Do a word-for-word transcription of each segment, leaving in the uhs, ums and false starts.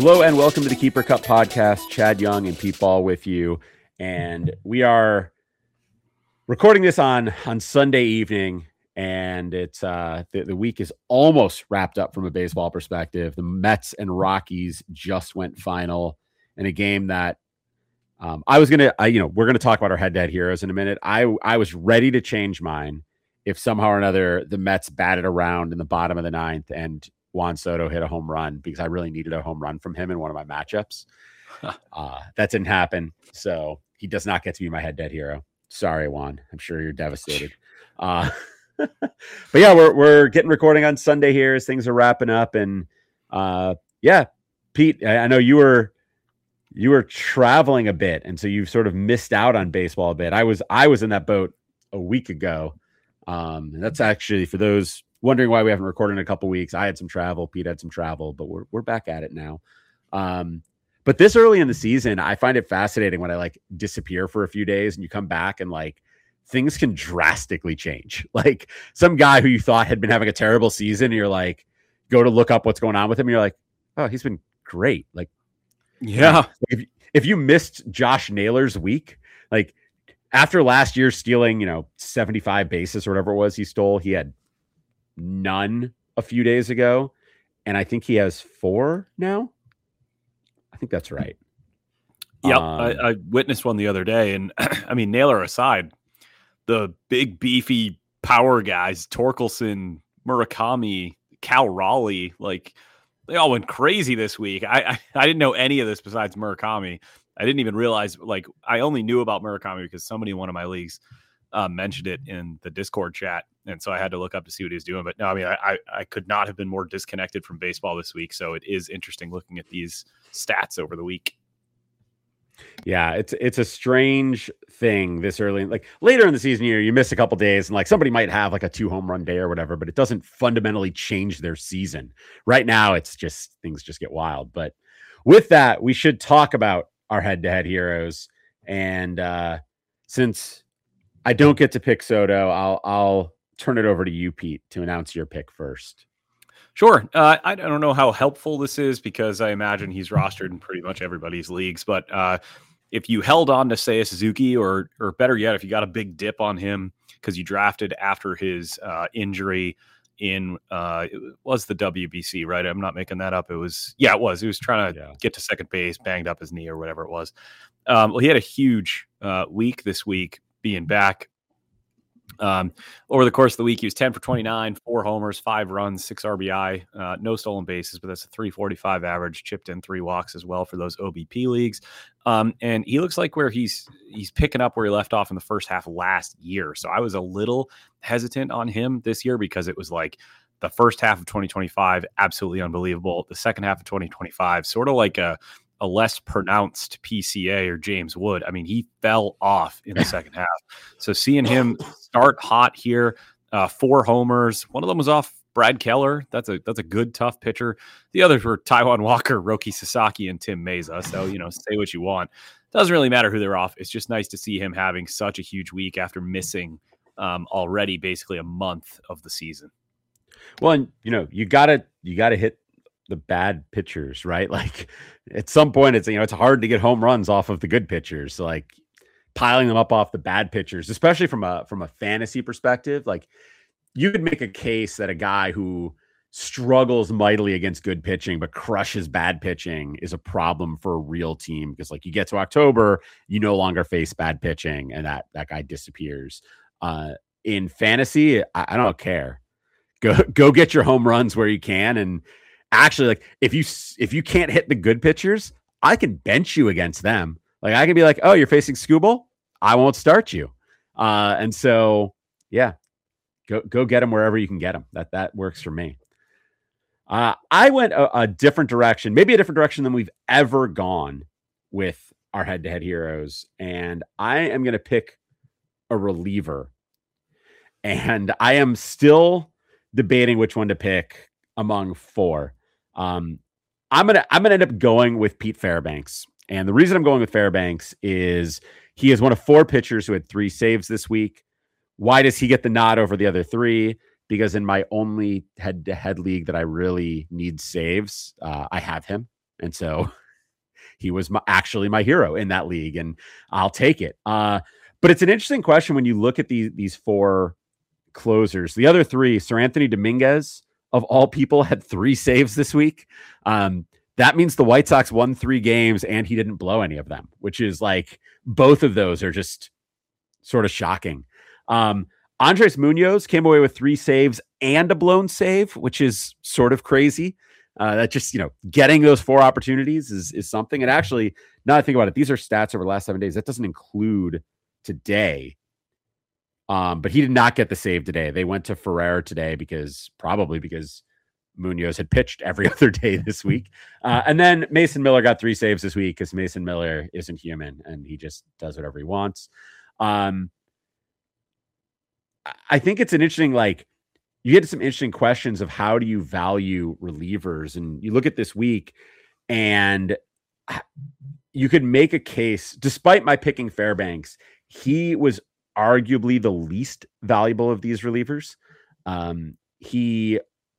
Hello and welcome to the Keeper Cup podcast. Chad Young and Pete Ball with you. And we are recording this on, on Sunday evening, and it's uh, the, the week is almost wrapped up from a baseball perspective. The Mets and Rockies just went final in a game that um, I was going to, you know, we're going to talk about our head-to-head heroes in a minute. I, I was ready to change mine if somehow or another the Mets batted around in the bottom of the ninth and Juan Soto hit a home run, because I really needed a home run from him in one of my matchups. uh, that didn't happen. So he does not get to be my head dead hero. Sorry, Juan. I'm sure you're devastated. Uh, but yeah, we're, we're getting recording on Sunday here as things are wrapping up. And uh, yeah, Pete, I, I know you were, you were traveling a bit. And so you've sort of missed out on baseball a bit. I was, I was in that boat a week ago. Um, and that's actually, for those wondering why we haven't recorded in a couple weeks, I had some travel, Pete had some travel, but we're we're back at it now. Um, but this early in the season, I find it fascinating when I like disappear for a few days and you come back and like things can drastically change. Like some guy who you thought had been having a terrible season, and you're like, go to look up what's going on with him, and you're like, oh, he's been great. Like, yeah. If if you missed Josh Naylor's week, like after last year stealing, you know, seventy-five bases or whatever it was he stole, he had none a few days ago, and I think he has four now. I think that's right. Yep, um, I, I witnessed one the other day, and I mean, Naylor aside, the big beefy power guys, Torkelson, Murakami, Cal Raleigh, like they all went crazy this week. I, I I didn't know any of this besides Murakami. I didn't even realize, like, I only knew about Murakami because somebody in one of my leagues uh, mentioned it in the Discord chat. And so I had to look up to see what he was doing. But no, I mean, I, I, I could not have been more disconnected from baseball this week. So it is interesting looking at these stats over the week. Yeah, it's it's a strange thing this early. Like later in the season year, you miss a couple days and like somebody might have like a two home run day or whatever, but it doesn't fundamentally change their season. Right now, it's just things just get wild. But with that, we should talk about our head-to-head heroes. And uh, since I don't get to pick Soto, I'll I'll turn it over to you, Pete, to announce your pick first. Sure. Uh, I don't know how helpful this is because I imagine he's rostered in pretty much everybody's leagues. But uh, if you held on to Seiya Suzuki, or or better yet, if you got a big dip on him because you drafted after his uh, injury in uh, it was the W B C, right? I'm not making that up. It was yeah, it was. He was trying to yeah. get to second base, banged up his knee or whatever it was. Um, well, he had a huge uh, week this week, being back. Um, over the course of the week, he was ten for twenty-nine, four homers, five runs, six R B I, uh, no stolen bases, but that's a three forty-five average, chipped in three walks as well for those O B P leagues. Um, and he looks like where he's, he's picking up where he left off in the first half of last year. So I was a little hesitant on him this year because it was like the first half of twenty twenty-five, absolutely unbelievable. The second half of twenty twenty-five, sort of like a, a less pronounced P C A or James Wood. I mean, he fell off in the second half. So seeing him start hot here, uh, four homers, one of them was off Brad Keller. That's a that's a good, tough pitcher. The others were Taijuan Walker, Roki Sasaki, and Tim Meza. So, you know, say what you want. Doesn't really matter who they're off. It's just nice to see him having such a huge week after missing um, already basically a month of the season. Well, and, you know, you gotta you gotta hit the bad pitchers, right? Like at some point it's, you know, it's hard to get home runs off of the good pitchers. So like piling them up off the bad pitchers, especially from a, from a fantasy perspective, like you could make a case that a guy who struggles mightily against good pitching, but crushes bad pitching is a problem for a real team. Because like you get to October, you no longer face bad pitching and that, that guy disappears. Uh, in fantasy, I, I don't care. Go, go get your home runs where you can. And actually, like if you if you can't hit the good pitchers, I can bench you against them. Like I can be like, oh, you're facing Skubal, I won't start you. Uh, and so, yeah, go go get them wherever you can get them. That that works for me. Uh, I went a, a different direction, maybe a different direction than we've ever gone with our head-to-head heroes, and I am going to pick a reliever. And I am still debating which one to pick among four. Um, I'm gonna I'm gonna end up going with Pete Fairbanks, and the reason I'm going with Fairbanks is he is one of four pitchers who had three saves this week. Why does he get the nod over the other three? Because in my only head-to-head league that I really need saves, uh, I have him, And so he was my, actually my hero in that league, and I'll take it. Uh, but it's an interesting question when you look at these, these four closers. The other three, Seranthony Dominguez, of all people, had three saves this week. Um, that means the White Sox won three games and he didn't blow any of them, which is like, both of those are just sort of shocking. Um, Andres Munoz came away with three saves and a blown save, which is sort of crazy. Uh, that just, you know, getting those four opportunities is, is something. And actually, now I think about it, these are stats over the last seven days. That doesn't include today. Um, but he did not get the save today. They went to Ferrer today because probably because Munoz had pitched every other day this week. Uh, and then Mason Miller got three saves this week because Mason Miller isn't human and he just does whatever he wants. Um, I think it's an interesting, like, you get some interesting questions of how do you value relievers? And you look at this week and you could make a case, despite my picking Fairbanks, he was arguably the least valuable of these relievers. Um, he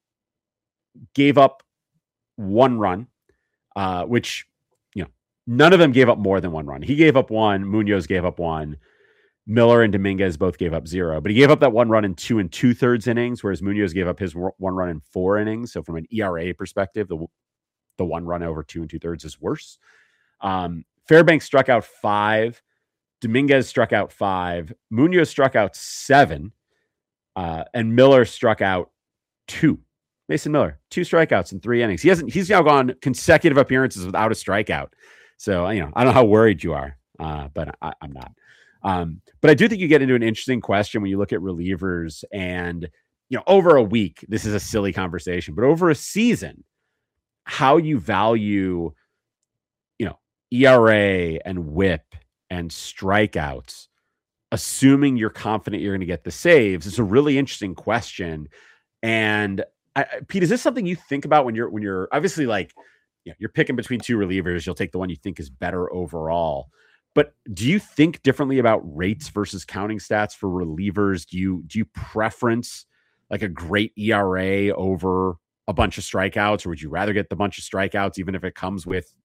gave up one run, uh, which, you know, none of them gave up more than one run. He gave up one, Munoz gave up one, Miller and Dominguez both gave up zero, but he gave up that one run in two and two thirds innings, whereas Munoz gave up his one run in four innings. So from an E R A perspective, the, the one run over two and two thirds is worse. Um, Fairbanks struck out five, Dominguez struck out five, Munoz struck out seven, uh, and Miller struck out two. Mason Miller, two strikeouts in three innings. He hasn't, he's now gone consecutive appearances without a strikeout. So, you know, I don't know how worried you are, uh, but I, I'm not. Um, but I do think you get into an interesting question when you look at relievers and, you know, over a week, this is a silly conversation, but over a season, how you value, you know, E R A and whip and strikeouts, assuming you're confident you're going to get the saves, is a really interesting question. And I, Pete, is this something you think about when you're, when you're obviously like, you know, you're picking between two relievers, you'll take the one you think is better overall. But do you think differently about rates versus counting stats for relievers? Do you do you preference like a great E R A over a bunch of strikeouts, or would you rather get the bunch of strikeouts even if it comes with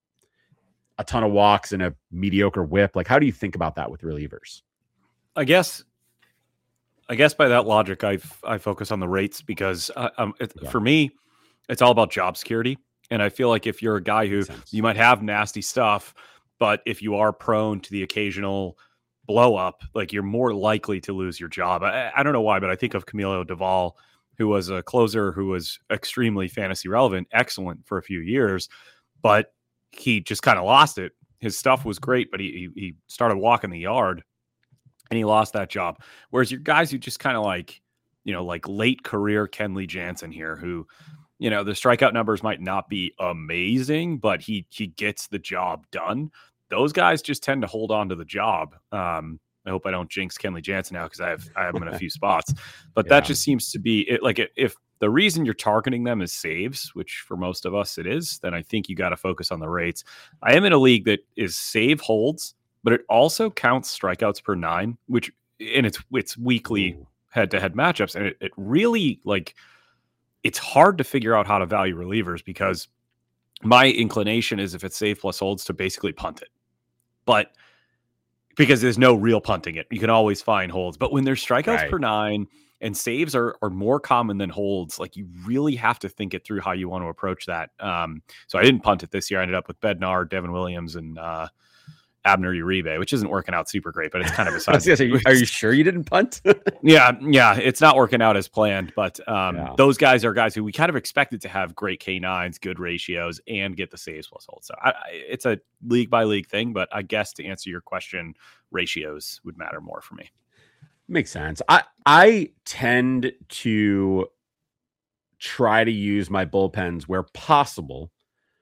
a ton of walks and a mediocre whip? Like, how do you think about that with relievers? I guess, I guess by that logic, I I focus on the rates because uh, um, it, yeah. for me, it's all about job security, and I feel like if you're a guy who you might have nasty stuff, but if you are prone to the occasional blow up, like you're more likely to lose your job. I, I don't know why, but I think of Camilo Doval, who was a closer who was extremely fantasy relevant, excellent for a few years, but he just kind of lost it. His stuff was great, but he, he he started walking the yard and he lost that job. Whereas your guys who just kind of like, you know, like late career Kenley Jansen here, who, you know, the strikeout numbers might not be amazing, but he he gets the job done. Those guys just tend to hold on to the job. Um, I hope I don't jinx Kenley Jansen now because I have I have him in a few spots. But yeah. That just seems to be it. Like if the reason you're targeting them is saves, which for most of us it is, then I think you got to focus on the rates. I am in a league that is save holds, but it also counts strikeouts per nine, which and it's it's weekly head to head matchups, and it, it really like. It's hard to figure out how to value relievers because my inclination is if it's save plus holds to basically punt it. But because there's no real punting it, you can always find holds. But when there's strikeouts right. per nine and saves are, are more common than holds, like you really have to think it through how you want to approach that. Um, so I didn't punt it this year. I ended up with Bednar, Devin Williams, and uh, Abner Uribe, which isn't working out super great, but it's kind of a sign. Are you, are you sure you didn't punt? yeah, yeah, it's not working out as planned, but um, yeah. those guys are guys who we kind of expected to have great K nines, good ratios, and get the saves plus hold. So I, I, it's a league by league thing, but I guess to answer your question, ratios would matter more for me. Makes sense. I I tend to try to use my bullpens where possible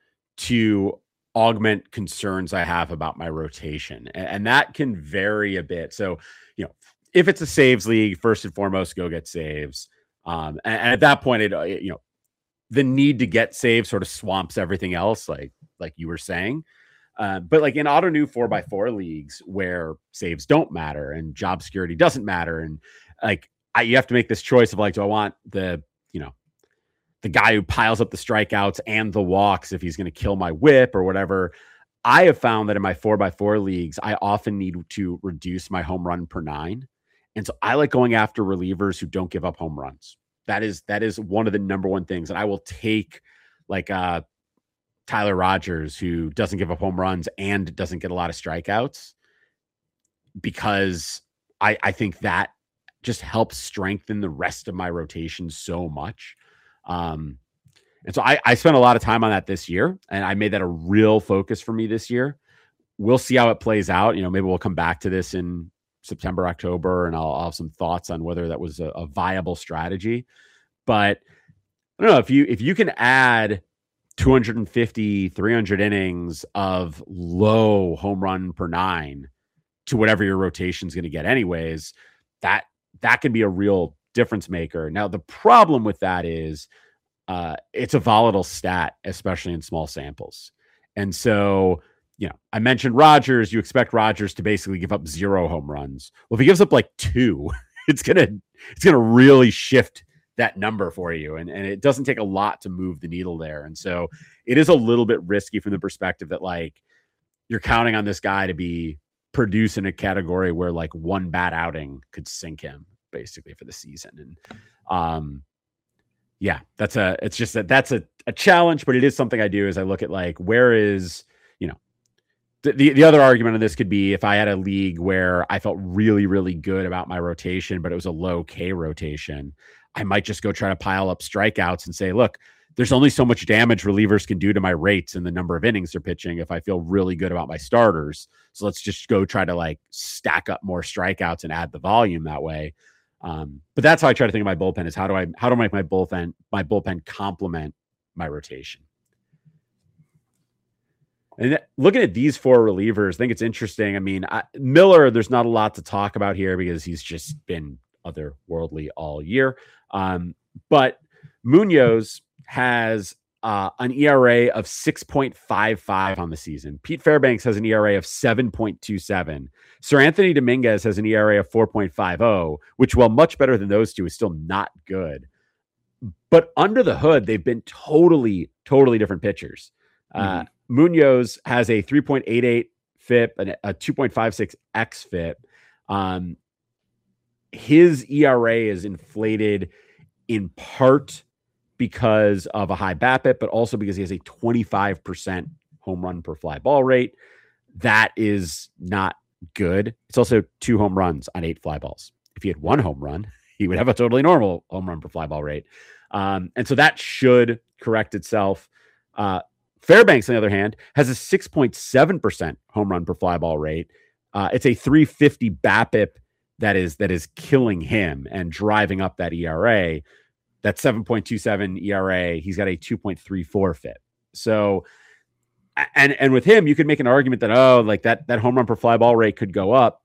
to augment concerns I have about my rotation. And, and that can vary a bit. So, you know, if it's a saves league, first and foremost, go get saves. Um, and, and at that point, it, you know, the need to get saves sort of swamps everything else, like, like you were saying. Uh, but like in auto new four by four leagues where saves don't matter and job security doesn't matter. And like, I, you have to make this choice of like, do I want the, you know, the guy who piles up the strikeouts and the walks if he's going to kill my whip or whatever. I have found that in my four by four leagues, I often need to reduce my home run per nine. And so I like going after relievers who don't give up home runs. That is, that is one of the number one things. And I will take like uh, Tyler Rogers, who doesn't give up home runs and doesn't get a lot of strikeouts, because I, I think that just helps strengthen the rest of my rotation so much. Um, and so I, I spent a lot of time on that this year, and I made that a real focus for me this year. We'll see how it plays out. You know, maybe we'll come back to this in September, October, and I'll, I'll have some thoughts on whether that was a, a viable strategy. But I don't know, if you, if you can add two hundred fifty, three hundred innings of low home run per nine to whatever your rotation is going to get anyways, that, that can be a real difference maker. Now, the problem with that is uh, it's a volatile stat, especially in small samples. And so, you know, I mentioned Rogers. You expect Rogers to basically give up zero home runs. Well, if he gives up like two, it's going to, it's going to really shift that number for you. And, and it doesn't take a lot to move the needle there. And so it is a little bit risky from the perspective that like you're counting on this guy to be produce in a category where like one bad outing could sink him basically for the season. And um, yeah, that's a, it's just that that's a, a challenge, but it is something I do as I look at like, where is, you know, the, the, the other argument on this could be if I had a league where I felt really, really good about my rotation, but it was a low K rotation, I might just go try to pile up strikeouts and say, look, there's only so much damage relievers can do to my rates and the number of innings they're pitching if I feel really good about my starters. So let's just go try to like stack up more strikeouts and add the volume that way. Um, but that's how I try to think of my bullpen, is how do I, how do I make my bullpen, my bullpen complement my rotation? And th- looking at these four relievers, I think it's interesting. I mean, I, Miller, there's not a lot to talk about here because he's just been otherworldly all year. Um, but Munoz has uh, an E R A of six point five five on the season. Pete Fairbanks has an E R A of seven point two seven. Sir Anthony Dominguez has an E R A of four point five oh, which, while much better than those two, is still not good. But under the hood, they've been totally, totally different pitchers. Mm-hmm. Uh, Munoz has a three point eight eight F I P and a two point five six X F I P. Um, his E R A is inflated in part because of a high B A B I P, but also because he has a twenty-five percent home run per fly ball rate. That is not good. It's also two home runs on eight fly balls. If he had one home run, he would have a totally normal home run per fly ball rate. Um, and so that should correct itself. Uh, Fairbanks, on the other hand, has a six point seven percent home run per fly ball rate. Uh, it's a three fifty B A B I P that is, that is killing him and driving up that E R A. That seven point two seven E R A, he's got a two point three four F I P. So, and and with him, you could make an argument that, oh, like that, that home run per fly ball rate could go up.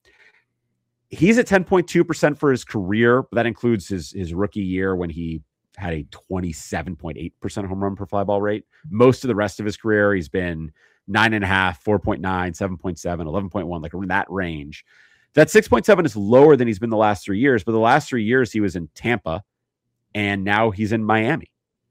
He's at ten point two percent for his career, but that includes his, his rookie year when he had a twenty-seven point eight percent home run per fly ball rate. Most of the rest of his career, he's been nine and a half, four point nine, seven point seven, eleven point one, like in that range. That six point seven is lower than he's been the last three years, but the last three years he was in Tampa, and now he's in Miami.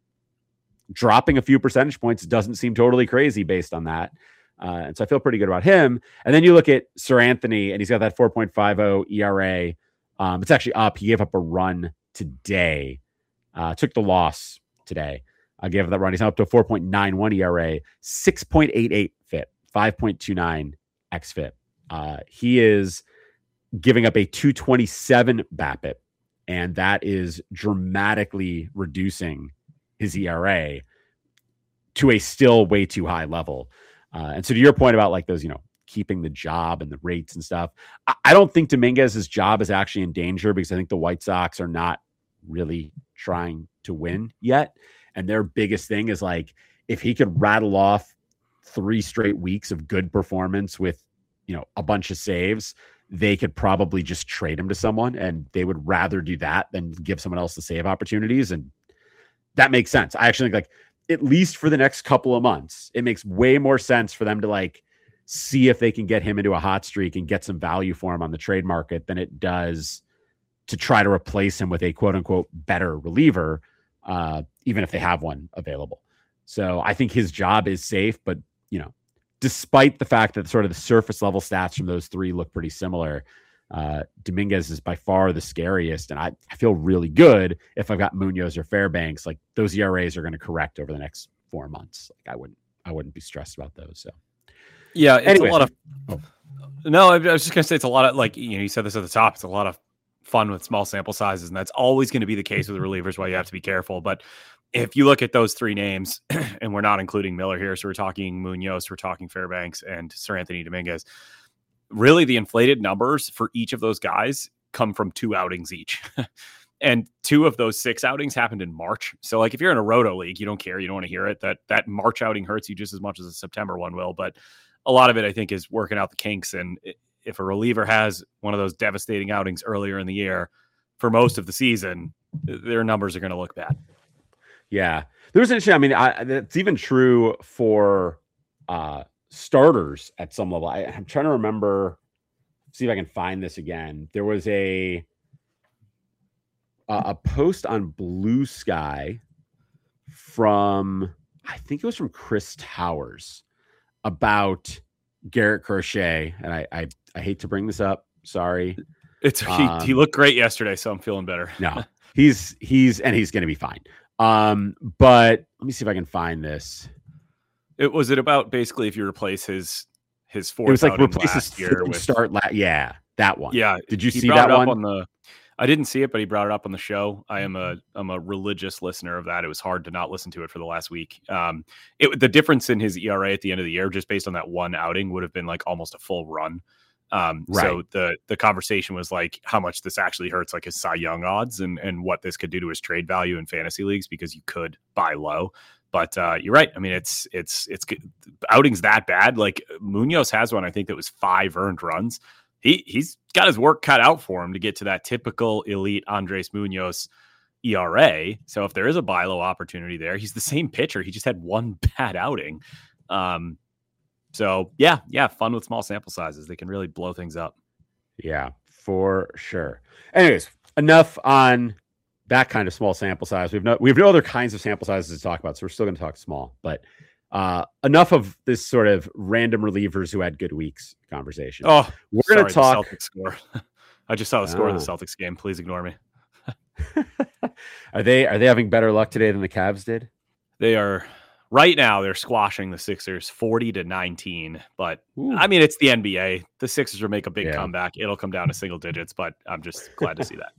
Dropping a few percentage points doesn't seem totally crazy based on that. Uh, and so I feel pretty good about him. And then you look at Sir Anthony, and he's got that four point five oh E R A. Um, it's actually up. He gave up a run today. Uh, took the loss today. I gave that run. He's up to a four point nine one E R A, six point eight eight F I P, five point two nine X F I P. Uh, he is giving up a two twenty-seven B A B I P, and that is dramatically reducing his E R A to a still way too high level. Uh, and so to your point about like those, you know, keeping the job and the rates and stuff, I, I don't think Dominguez's job is actually in danger because I think the White Sox are not really trying to win yet. And their biggest thing is like, if he could rattle off three straight weeks of good performance with, you know, a bunch of saves, they could probably just trade him to someone, and they would rather do that than give someone else the save opportunities. And that makes sense. I actually think like, at least for the next couple of months, it makes way more sense for them to like see if they can get him into a hot streak and get some value for him on the trade market than it does to try to replace him with a quote unquote better reliever. uh, even if they have one available. So I think his job is safe, but you know, despite the fact that sort of the surface level stats from those three look pretty similar, uh, Dominguez is by far the scariest. And I, I feel really good if I've got Munoz or Fairbanks, like those E R As are going to correct over the next four months. Like I wouldn't, I wouldn't be stressed about those. So yeah, it's Anyways. a lot of, oh. no, I was just going to say, it's a lot of like, you know, you said this at the top, it's a lot of fun with small sample sizes. And that's always going to be the case with relievers, why you have to be careful. But if you look at those three names, and we're not including Miller here, so we're talking Munoz, we're talking Fairbanks, and Sir Anthony Dominguez, really the inflated numbers for each of those guys come from two outings each. And two of those six outings happened in March. So like if you're in a roto league, you don't care, you don't want to hear it. That that March outing hurts you just as much as a September one will. But a lot of it, I think, is working out the kinks. And if a reliever has one of those devastating outings earlier in the year, for most of the season, their numbers are going to look bad. Yeah, there was an issue. I mean, I, it's even true for uh, starters at some level. I, I'm trying to remember, see if I can find this again. There was a uh, a post on Blue Sky from, I think it was from Chris Towers, about Garrett Crochet. And I, I, I hate to bring this up. Sorry. It's um, he, he looked great yesterday, so I'm feeling better. No, he's he's and he's going to be fine. Um, but let me see if I can find this. It was it about basically if you replace his his fourth. It was like replace his year with start. La- yeah, that one. Yeah. Did you he see brought that it up one? On the, I didn't see it, but he brought it up on the show. I am a I'm a religious listener of that. It was hard to not listen to it for the last week. Um, it the difference in his E R A at the end of the year, just based on that one outing, would have been like almost a full run. Um, right. So the the conversation was like how much this actually hurts like his Cy Young odds and and what this could do to his trade value in fantasy leagues, because you could buy low. But uh, you're right. I mean, it's it's it's outings that bad. Like Munoz has one, I think that was five earned runs. He he's got his work cut out for him to get to that typical elite Andres Munoz E R A. So if there is a buy low opportunity there, he's the same pitcher. He just had one bad outing. Um, So yeah, yeah, fun with small sample sizes. They can really blow things up. Yeah, for sure. Anyways, enough on that kind of small sample size. We've no we have no other kinds of sample sizes to talk about, so we're still going to talk small. But uh, enough of this sort of random relievers who had good weeks conversation. Oh, we're going to talk. The Celtics score. I just saw the score ah. of the Celtics game. Please ignore me. are they are they having better luck today than the Cavs did? They are. Right now, they're squashing the Sixers forty to nineteen. But, Ooh. I mean, it's the N B A. The Sixers will make a big yeah. comeback. It'll come down to single digits, but I'm just glad to see that.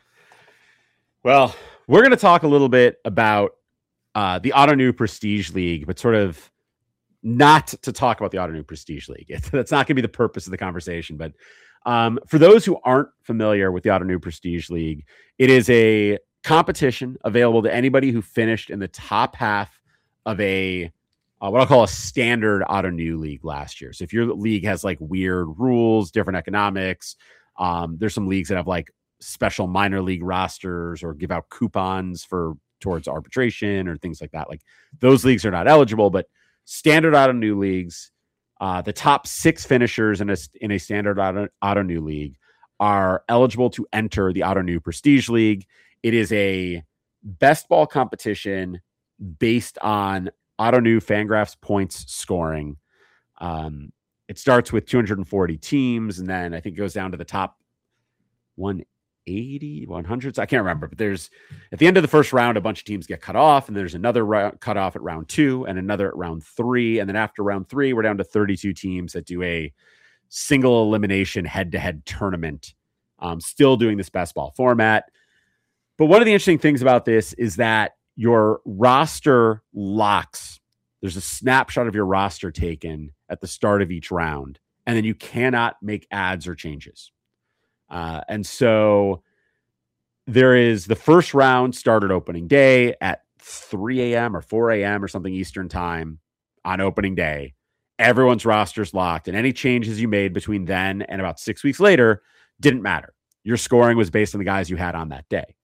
Well, we're going to talk a little bit about uh, the Ottoneu Prestige League, but sort of not to talk about the Ottoneu Prestige League. It's, that's not going to be the purpose of the conversation. But um, for those who aren't familiar with the Ottoneu Prestige League, it is a competition available to anybody who finished in the top half of a uh, what I'll call a standard Ottoneu league last year. So if your league has like weird rules, different economics, um, there's some leagues that have like special minor league rosters or give out coupons for towards arbitration or things like that. Like those leagues are not eligible, but standard Ottoneu leagues, uh, the top six finishers in a in a standard Ottoneu league are eligible to enter the Ottoneu Prestige League. It is a best ball competition based on Ottoneu Fangraphs points scoring. Um, it starts with two hundred forty teams, and then I think it goes down to the top one eighty, one hundreds. I can't remember, but there's at the end of the first round, a bunch of teams get cut off, and there's another round cut off at round two and another at round three. And then after round three, we're down to thirty-two teams that do a single elimination head-to-head tournament. Um, still doing this best ball format. But one of the interesting things about this is that your roster locks. There's a snapshot of your roster taken at the start of each round, and then you cannot make adds or changes. Uh, and so there is the first round started opening day at three a.m. or four a.m. or something Eastern time on opening day. Everyone's roster's locked, and any changes you made between then and about six weeks later didn't matter. Your scoring was based on the guys you had on that day.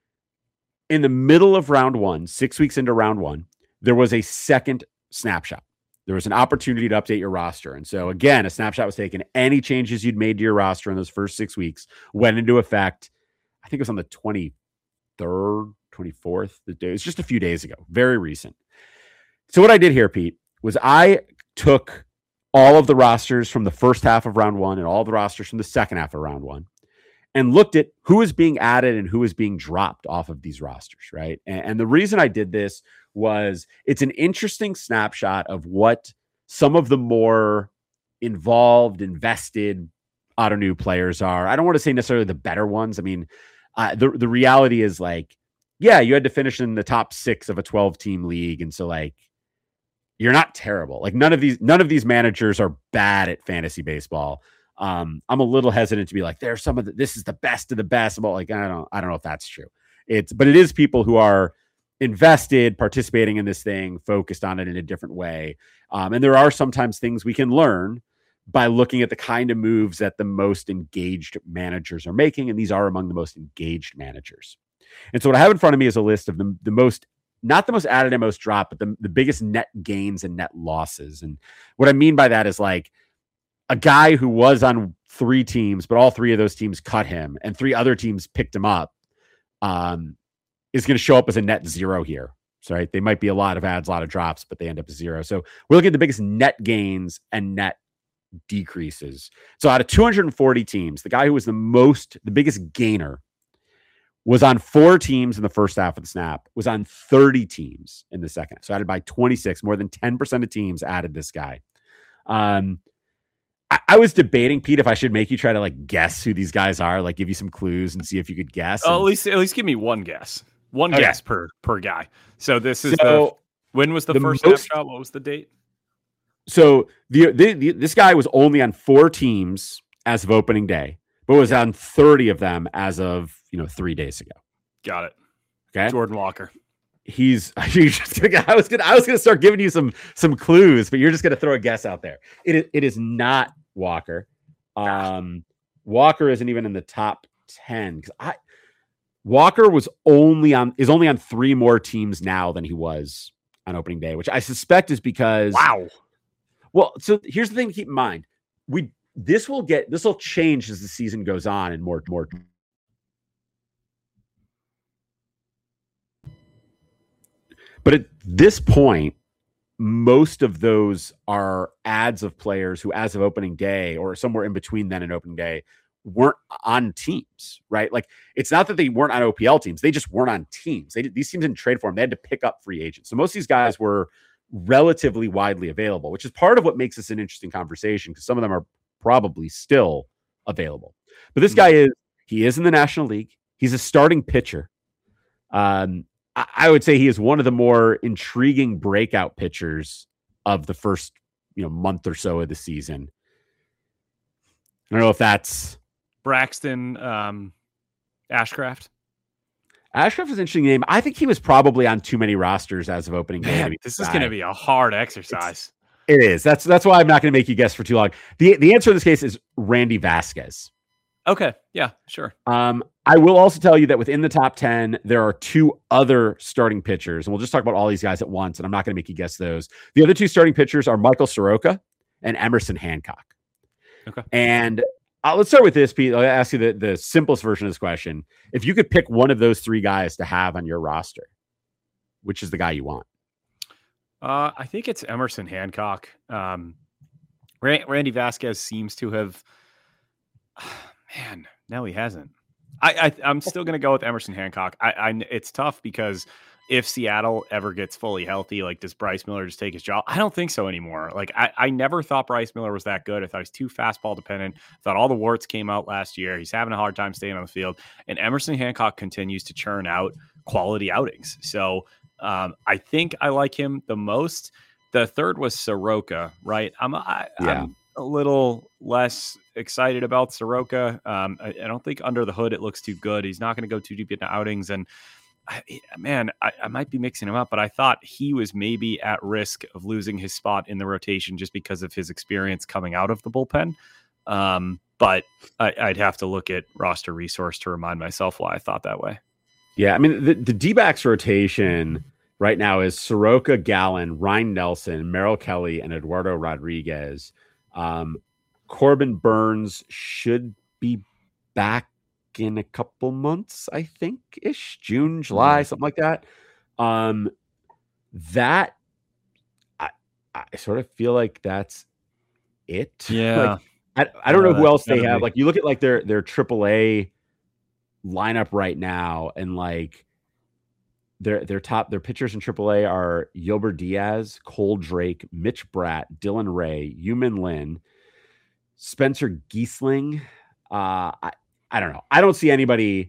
In the middle of round one, six weeks into round one, there was a second snapshot. There was an opportunity to update your roster. And so again, a snapshot was taken. Any changes you'd made to your roster in those first six weeks went into effect. I think it was on the twenty-third twenty-fourth. The day, it's just a few days ago, very recent. So what I did here, Pete, was I took all of the rosters from the first half of round one and all the rosters from the second half of round one and looked at who is being added and who is being dropped off of these rosters, right? And, and the reason I did this was it's an interesting snapshot of what some of the more involved, invested Ottoneu players are. I don't want to say necessarily the better ones. I mean, uh, the, the reality is like, yeah, you had to finish in the top six of a twelve team league. And so like, you're not terrible. Like none of these, none of these managers are bad at fantasy baseball. Um, I'm a little hesitant to be like, there's some of the, this is the best of the best. About like, I don't, I don't know if that's true. It's, but it is people who are invested, participating in this thing, focused on it in a different way. Um, and there are sometimes things we can learn by looking at the kind of moves that the most engaged managers are making. And these are among the most engaged managers. And so what I have in front of me is a list of the, the most, not the most added and most dropped, but the, the biggest net gains and net losses. And what I mean by that is like a guy who was on three teams, but all three of those teams cut him and three other teams picked him up, um, is going to show up as a net zero here. So, right, they might be a lot of ads, a lot of drops, but they end up as zero. So we're looking at the biggest net gains and net decreases. So out of two hundred forty teams, the guy who was the most, the biggest gainer was on four teams in the first half of the snap, was on thirty teams in the second. So added by twenty-six, more than ten percent of teams added this guy. Um, I, I was debating, Pete, if I should make you try to like guess who these guys are, like give you some clues and see if you could guess. Oh, and, at least, at least give me one guess. One okay. guess per per guy. So this is so the, when was the, the first most, snapshot? What was the date? So the, the, the this guy was only on four teams as of opening day, but was on thirty of them as of, you know, three days ago. Got it. Okay. Jordan Walker. He's, you're just gonna, I was going to, I was going to start giving you some, some clues, but you're just going to throw a guess out there. It, it is not Walker. Um, Walker isn't even in the top ten. Cause I, Walker was only on, is only on three more teams now than he was on opening day, which I suspect is because, wow. Well, so here's the thing to keep in mind. We, this will get, this will change as the season goes on and more, more. But at this point, most of those are ads of players who, as of opening day or somewhere in between then and opening day, weren't on teams, right? Like it's not that they weren't on O P L teams. They just weren't on teams. They these teams didn't trade for them. They had to pick up free agents. So most of these guys were relatively widely available, which is part of what makes this an interesting conversation because some of them are probably still available. But this guy is, he is in the National League. He's a starting pitcher. Um, I, I would say he is one of the more intriguing breakout pitchers of the first, you know, month or so of the season. I don't know if that's Braxton um, Ashcraft. Ashcraft is an interesting name. I think he was probably on too many rosters as of opening day. Man, this is going to be a hard exercise. It's, it is. That's that's why I'm not going to make you guess for too long. The the answer in this case is Randy Vasquez. Okay. Yeah, sure. Um, I will also tell you that within the top ten, there are two other starting pitchers, and we'll just talk about all these guys at once, and I'm not going to make you guess those. The other two starting pitchers are Michael Soroka and Emerson Hancock. Okay. And Uh, let's start with this, Pete. I'll ask you the, the simplest version of this question. If you could pick one of those three guys to have on your roster, which is the guy you want? Uh, I think it's Emerson Hancock. Um, Randy Vasquez seems to have, man, no, he hasn't. I, I I'm still going to go with Emerson Hancock. I, I it's tough because if Seattle ever gets fully healthy, like does Bryce Miller just take his job? I don't think so anymore. Like I, I never thought Bryce Miller was that good. I thought he's too fastball dependent. I thought all the warts came out last year. He's having a hard time staying on the field. And Emerson Hancock continues to churn out quality outings. So um, I think I like him the most. The third was Soroka, right? I'm, I, yeah. I'm a little less excited about Soroka. Um, I, I don't think under the hood it looks too good. He's not going to go too deep into outings. And I, man, I, I might be mixing him up, but I thought he was maybe at risk of losing his spot in the rotation just because of his experience coming out of the bullpen. Um, but I, I'd have to look at roster resource to remind myself why I thought that way. Yeah, I mean, the, the D-backs rotation right now is Soroka, Gallen, Ryan Nelson, Merrill Kelly, and Eduardo Rodriguez. Um, Corbin Burns should be back in a couple months, I think ish, June, July, mm-hmm. something like that. Um, that I, I sort of feel like that's it. Yeah. like, I, I don't yeah, know who else they have. Be. Like you look at like their, their triple A lineup right now, and like their, their top, their pitchers in triple A are Yolber Diaz, Cole Drake, Mitch Bratt, Dylan Ray, Yumin Lin, Spencer Giesling. Uh, I, I don't know. I don't see anybody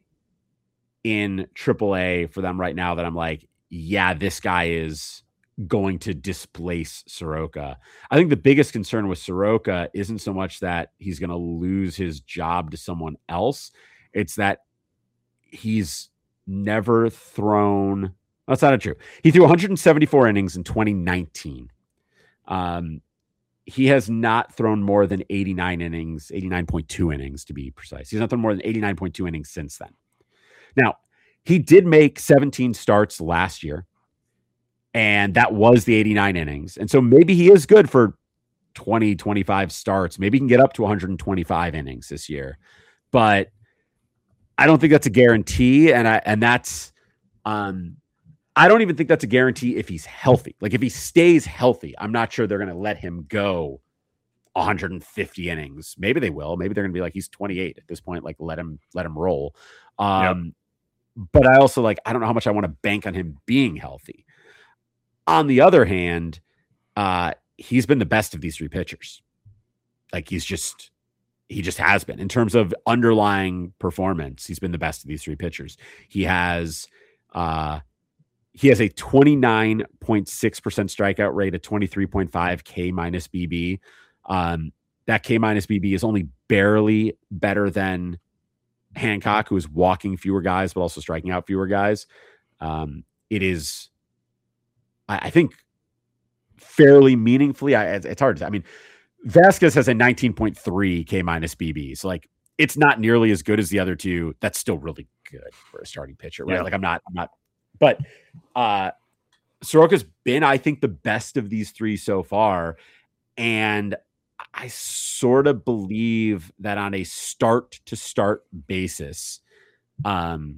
in triple A for them right now that I'm like, yeah, this guy is going to displace Soroka. I think the biggest concern with Soroka isn't so much that he's going to lose his job to someone else. It's that he's never thrown. That's not true. He threw one hundred seventy-four innings in twenty nineteen. Um, he has not thrown more than eighty-nine innings, eighty-nine point two innings to be precise. He's not thrown more than eighty-nine point two innings since then. Now, he did make seventeen starts last year, and that was the eighty-nine innings. And so maybe he is good for twenty, twenty-five starts. Maybe he can get up to one hundred twenty-five innings this year. But I don't think that's a guarantee. And I, and that's, um, I don't even think that's a guarantee if he's healthy. Like if he stays healthy, I'm not sure they're going to let him go one hundred fifty innings. Maybe they will. Maybe they're going to be like, he's twenty-eight at this point. Like let him, let him roll. Um, yep. But I also like, I don't know how much I want to bank on him being healthy. On the other hand, uh, he's been the best of these three pitchers. Like he's just, he just has been in terms of underlying performance. He's been the best of these three pitchers. He has, uh, He has a twenty-nine point six percent strikeout rate, a twenty-three point five K minus B B. Um, that K minus B B is only barely better than Hancock, who is walking fewer guys, but also striking out fewer guys. Um, it is, I, I think, fairly meaningfully. I, it's hard to, I mean, Vasquez has a nineteen point three K minus B B. So like, it's not nearly as good as the other two. That's still really good for a starting pitcher, right? Yeah. Like I'm not, I'm not, But uh, Soroka's been, I think, the best of these three so far. And I sort of believe that on a start-to-start basis, um,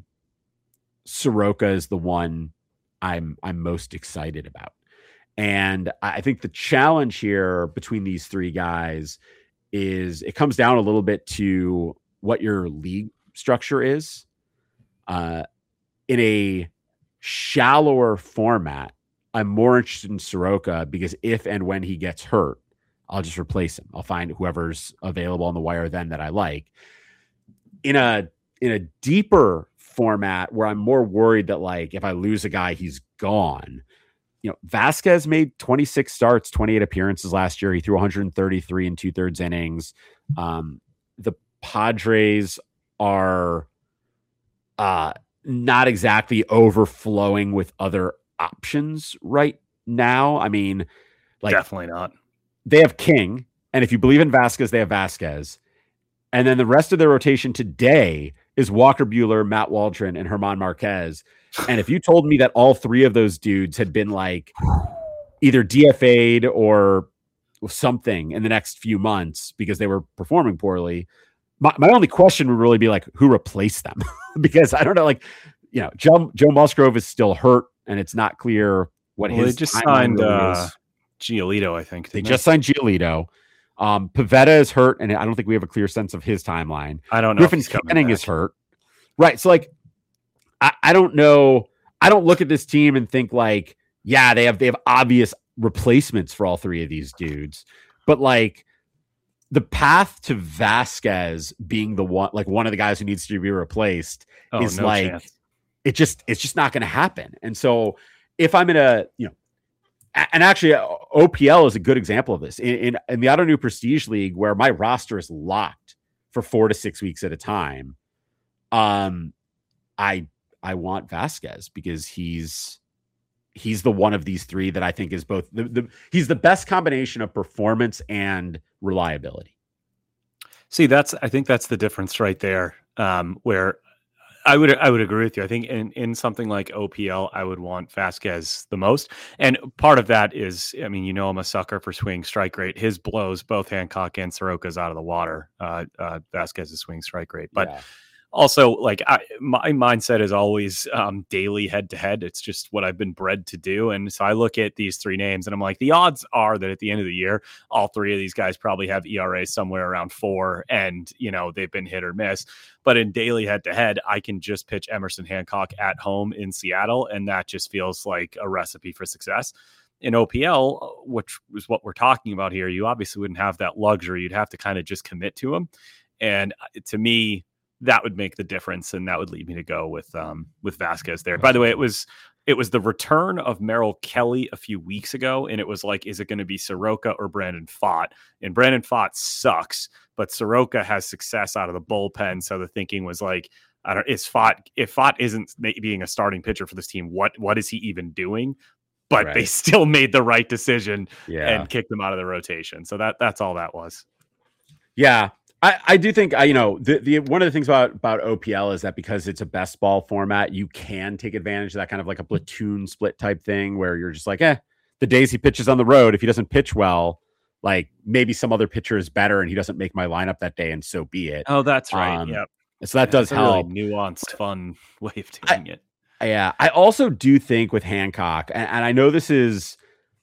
Soroka is the one I'm I'm most excited about. And I think the challenge here between these three guys is it comes down a little bit to what your league structure is. Uh, in a shallower format, I'm more interested in Soroka because if and when he gets hurt, I'll just replace him. I'll find whoever's available on the wire then that I like. In a in a deeper format where I'm more worried that like if I lose a guy, he's gone. You know, Vasquez made twenty-six starts, twenty-eight appearances last year. He threw one hundred thirty-three and two thirds innings. Um, the Padres are uh not exactly overflowing with other options right now. I mean, like definitely not. They have King, and if you believe in Vasquez, they have Vasquez. And then the rest of their rotation today is Walker Buehler, Matt Waldron, and German Marquez. And if you told me that all three of those dudes had been like either D F A'd or something in the next few months because they were performing poorly, my, my only question would really be like, who replaced them? Because I don't know, like, you know, Joe, Joe Musgrove is still hurt, and it's not clear what well, his they just signed really uh, Giolito, I think. They just signed Giolito. Um, Pivetta is hurt, and I don't think we have a clear sense of his timeline. I don't know. Griffin Canning is hurt. Right. So, like, I, I don't know. I don't look at this team and think, like, yeah, they have they have obvious replacements for all three of these dudes. But, like, the path to Vasquez being the one, like one of the guys who needs to be replaced oh, is no like, chance. it just, it's just not going to happen. And so if I'm in a, you know, and actually O P L is a good example of this in, in, in the Auto New Prestige League where my roster is locked for four to six weeks at a time. Um, I, I want Vasquez because he's, he's the one of these three that I think is both the, the he's the best combination of performance and reliability. See, that's, I think that's the difference right there. Um, where I would, I would agree with you. I think in, in something like O P L, I would want Vasquez the most. And part of that is, I mean, you know, I'm a sucker for swing strike rate. His blows, both Hancock and Soroka's out of the water. Uh, uh, Vasquez's swing strike rate, but, yeah. Also, like I, my mindset is always um, daily head to head. It's just what I've been bred to do. And so I look at these three names and I'm like, the odds are that at the end of the year, all three of these guys probably have E R As somewhere around four and, you know, they've been hit or miss. But in daily head to head, I can just pitch Emerson Hancock at home in Seattle. And that just feels like a recipe for success. In O P L, which is what we're talking about here, you obviously wouldn't have that luxury. You'd have to kind of just commit to him. And to me, that would make the difference, and that would lead me to go with um, with Vasquez there. By the way, it was it was the return of Merrill Kelly a few weeks ago, and it was like, is it going to be Soroka or Brandon Pfaadt? And Brandon Pfaadt sucks, but Soroka has success out of the bullpen. So the thinking was like, I don't is Pfaadt if Pfaadt isn't being a starting pitcher for this team, what what is he even doing? But right. They still made the right decision yeah. and kicked him out of the rotation. So that that's all that was. Yeah. I, I do think, I, you know, the, the one of the things about, about O P L is that because it's a best ball format, you can take advantage of that kind of like a platoon split type thing where you're just like, eh, the days he pitches on the road, if he doesn't pitch well, like maybe some other pitcher is better and he doesn't make my lineup that day, and so be it. Oh, that's right. Um, yep. So that yeah, does help. A really nuanced, fun way of doing I, it. Yeah. I also do think with Hancock, and, and I know this is,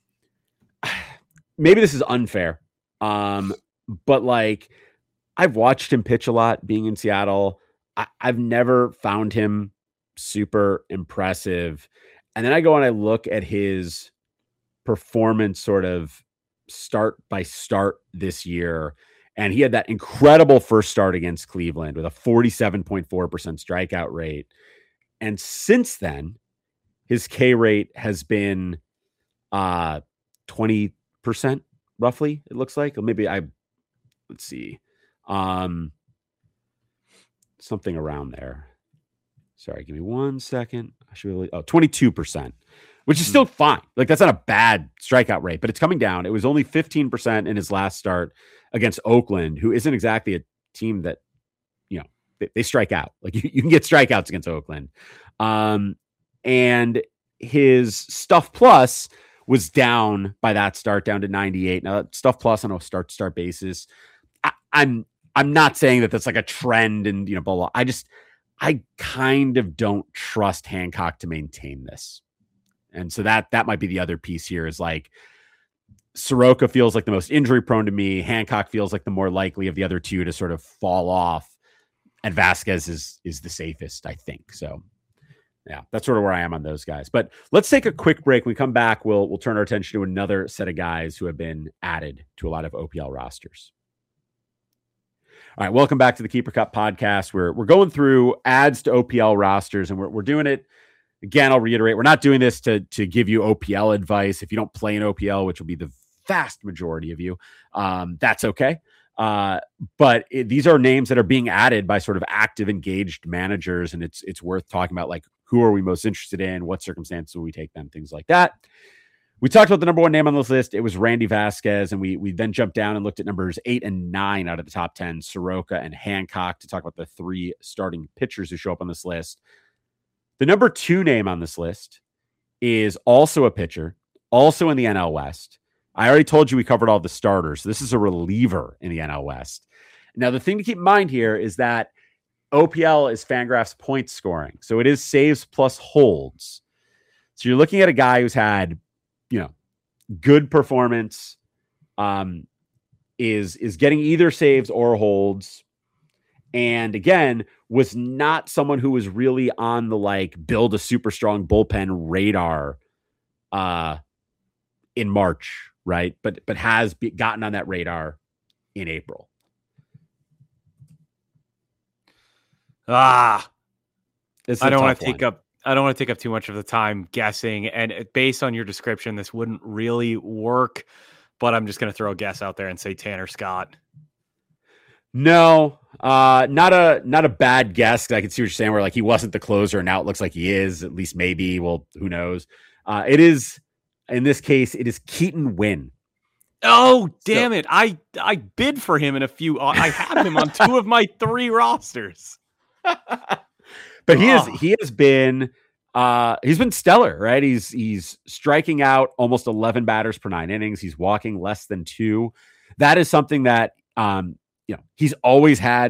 maybe this is unfair, um, but like, I've watched him pitch a lot being in Seattle. I, I've never found him super impressive. And then I go and I look at his performance sort of start by start this year. And he had that incredible first start against Cleveland with a forty-seven point four percent strikeout rate. And since then, his K rate has been uh, twenty percent roughly, it looks like. Or maybe I, let's see. Um, something around there. Sorry, give me one second. I should really, oh, twenty-two percent, which is still fine. Like that's not a bad strikeout rate, but it's coming down. It was only fifteen percent in his last start against Oakland, who isn't exactly a team that, you know, they, they strike out. Like you, you can get strikeouts against Oakland. Um, and his stuff plus was down by that start down to ninety-eight. Now stuff plus on a start to start basis. I, I'm, I'm not saying that that's like a trend and, you know, blah, blah. I just, I kind of don't trust Hancock to maintain this. And so that, that might be the other piece here is like Soroka feels like the most injury prone to me. Hancock feels like the more likely of the other two to sort of fall off, and Vasquez is, is the safest, I think. So yeah, that's sort of where I am on those guys, but let's take a quick break. When we come back, we'll, we'll turn our attention to another set of guys who have been added to a lot of O P L rosters. All right, welcome back to the Keeper Cup podcast. We're we're going through adds to O P L rosters, and we're we're doing it again. I'll reiterate: we're not doing this to to give you O P L advice. If you don't play in O P L, which will be the vast majority of you, um, that's okay. Uh, but it, these are names that are being added by sort of active, engaged managers, and it's it's worth talking about. Like, who are we most interested in? What circumstances will we take them? Things like that. We talked about the number one name on this list. It was Randy Vasquez. And we we then jumped down and looked at numbers eight and nine out of the top ten, Soroka and Hancock, to talk about the three starting pitchers who show up on this list. The number two name on this list is also a pitcher, also in the N L West. I already told you we covered all the starters. This is a reliever in the N L West. Now, the thing to keep in mind here is that O P L is Fangraphs point scoring. So it is saves plus holds. So you're looking at a guy who's had, you know, good performance, um, is, is getting either saves or holds. And again, was not someone who was really on the, like, build a super strong bullpen radar, uh, in March, right? But, but has be, gotten on that radar in April. Ah, I don't want to take one. up, I don't want to take up too much of the time guessing. And based on your description, this wouldn't really work, but I'm just going to throw a guess out there and say Tanner Scott. No, uh, not a, not a bad guess. I can see what you're saying where like he wasn't the closer and now it looks like he is, at least maybe. Well, who knows? Uh, it is, in this case, it is Keaton Winn. Oh, damn so, it. I, I bid for him in a few, I have him on two of my three rosters. But he is, he has been, uh, he's been stellar, right? He's, he's striking out almost eleven batters per nine innings. He's walking less than two. That is something that, um, you know, he's always had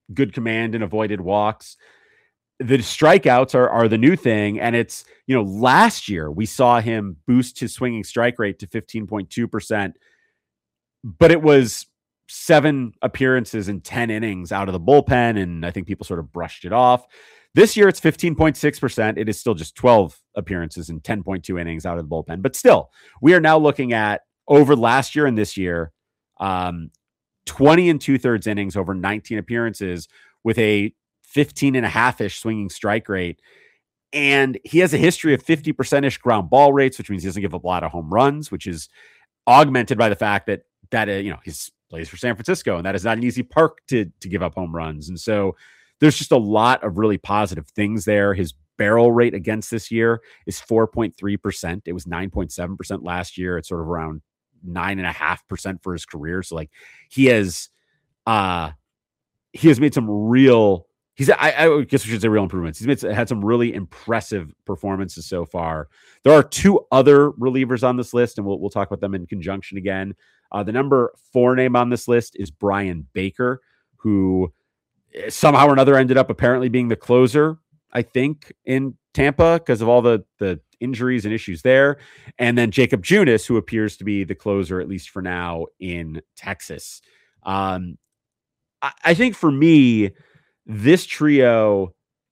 good command and avoided walks. The strikeouts are, are the new thing. And it's, you know, last year we saw him boost his swinging strike rate to fifteen point two percent, but it was seven appearances and ten innings out of the bullpen. And I think people sort of brushed it off. This year it's fifteen point six percent. It is still just twelve appearances and ten point two innings out of the bullpen. But still, we are now looking at over last year and this year, um, twenty and two thirds innings over nineteen appearances with a fifteen and a half ish swinging strike rate. And he has a history of fifty percent ish ground ball rates, which means he doesn't give up a lot of home runs, which is augmented by the fact that, that, uh, you know, he's plays for San Francisco, and that is not an easy park to, to give up home runs. And so there's just a lot of really positive things there. His barrel rate against this year is four point three percent. It was nine point seven percent last year. It's sort of around nine and a half percent for his career. So like he has, uh, he has made some real, he's, I, I guess we should say real improvements. He's made, had some really impressive performances so far. There are two other relievers on this list, and we'll, we'll talk about them in conjunction again. Uh, the number four name on this list is Brian Baker, who somehow or another ended up apparently being the closer, I think, in Tampa because of all the, the injuries and issues there. And then Jacob Junis, who appears to be the closer, at least for now, in Texas. Um, I, I think for me, this trio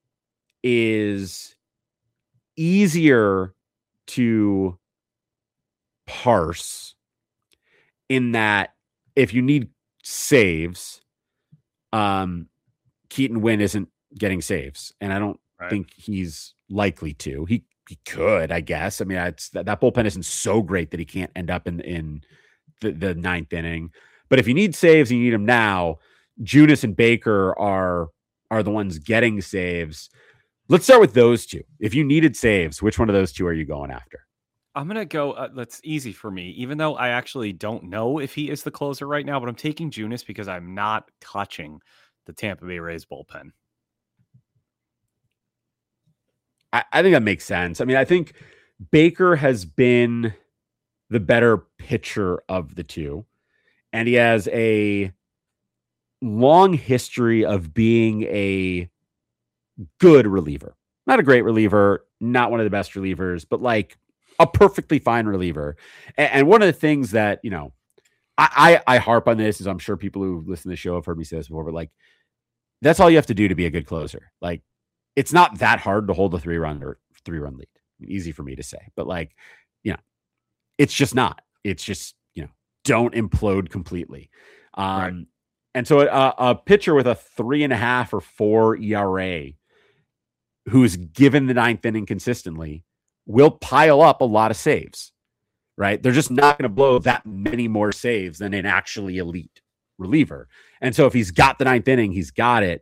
is easier to parse in that if you need saves, um, Keaton Winn isn't getting saves, and I don't right. think he's likely to. He he could, I guess. I mean, it's that, that bullpen isn't so great that he can't end up in in the, the ninth inning. But if you need saves, you need them now. Junis and Baker are are the ones getting saves. Let's start with those two. If you needed saves, which one of those two are you going after? I'm going to go, uh, that's easy for me, even though I actually don't know if he is the closer right now, but I'm taking Junis because I'm not touching the Tampa Bay Rays bullpen. I, I think that makes sense. I mean, I think Baker has been the better pitcher of the two, and he has a long history of being a good reliever. Not a great reliever, not one of the best relievers, but like a perfectly fine reliever. And, and one of the things that, you know, I, I I harp on this is I'm sure people who listen to the show have heard me say this before, but like, that's all you have to do to be a good closer. Like, it's not that hard to hold a three run or three run lead. Easy for me to say, but like, you know, it's just not, it's just, you know, don't implode completely. Um, right. And so a, a pitcher with a three and a half or four E R A who's given the ninth inning consistently will pile up a lot of saves, right? They're just not going to blow that many more saves than an actually elite reliever. And so if he's got the ninth inning, he's got it.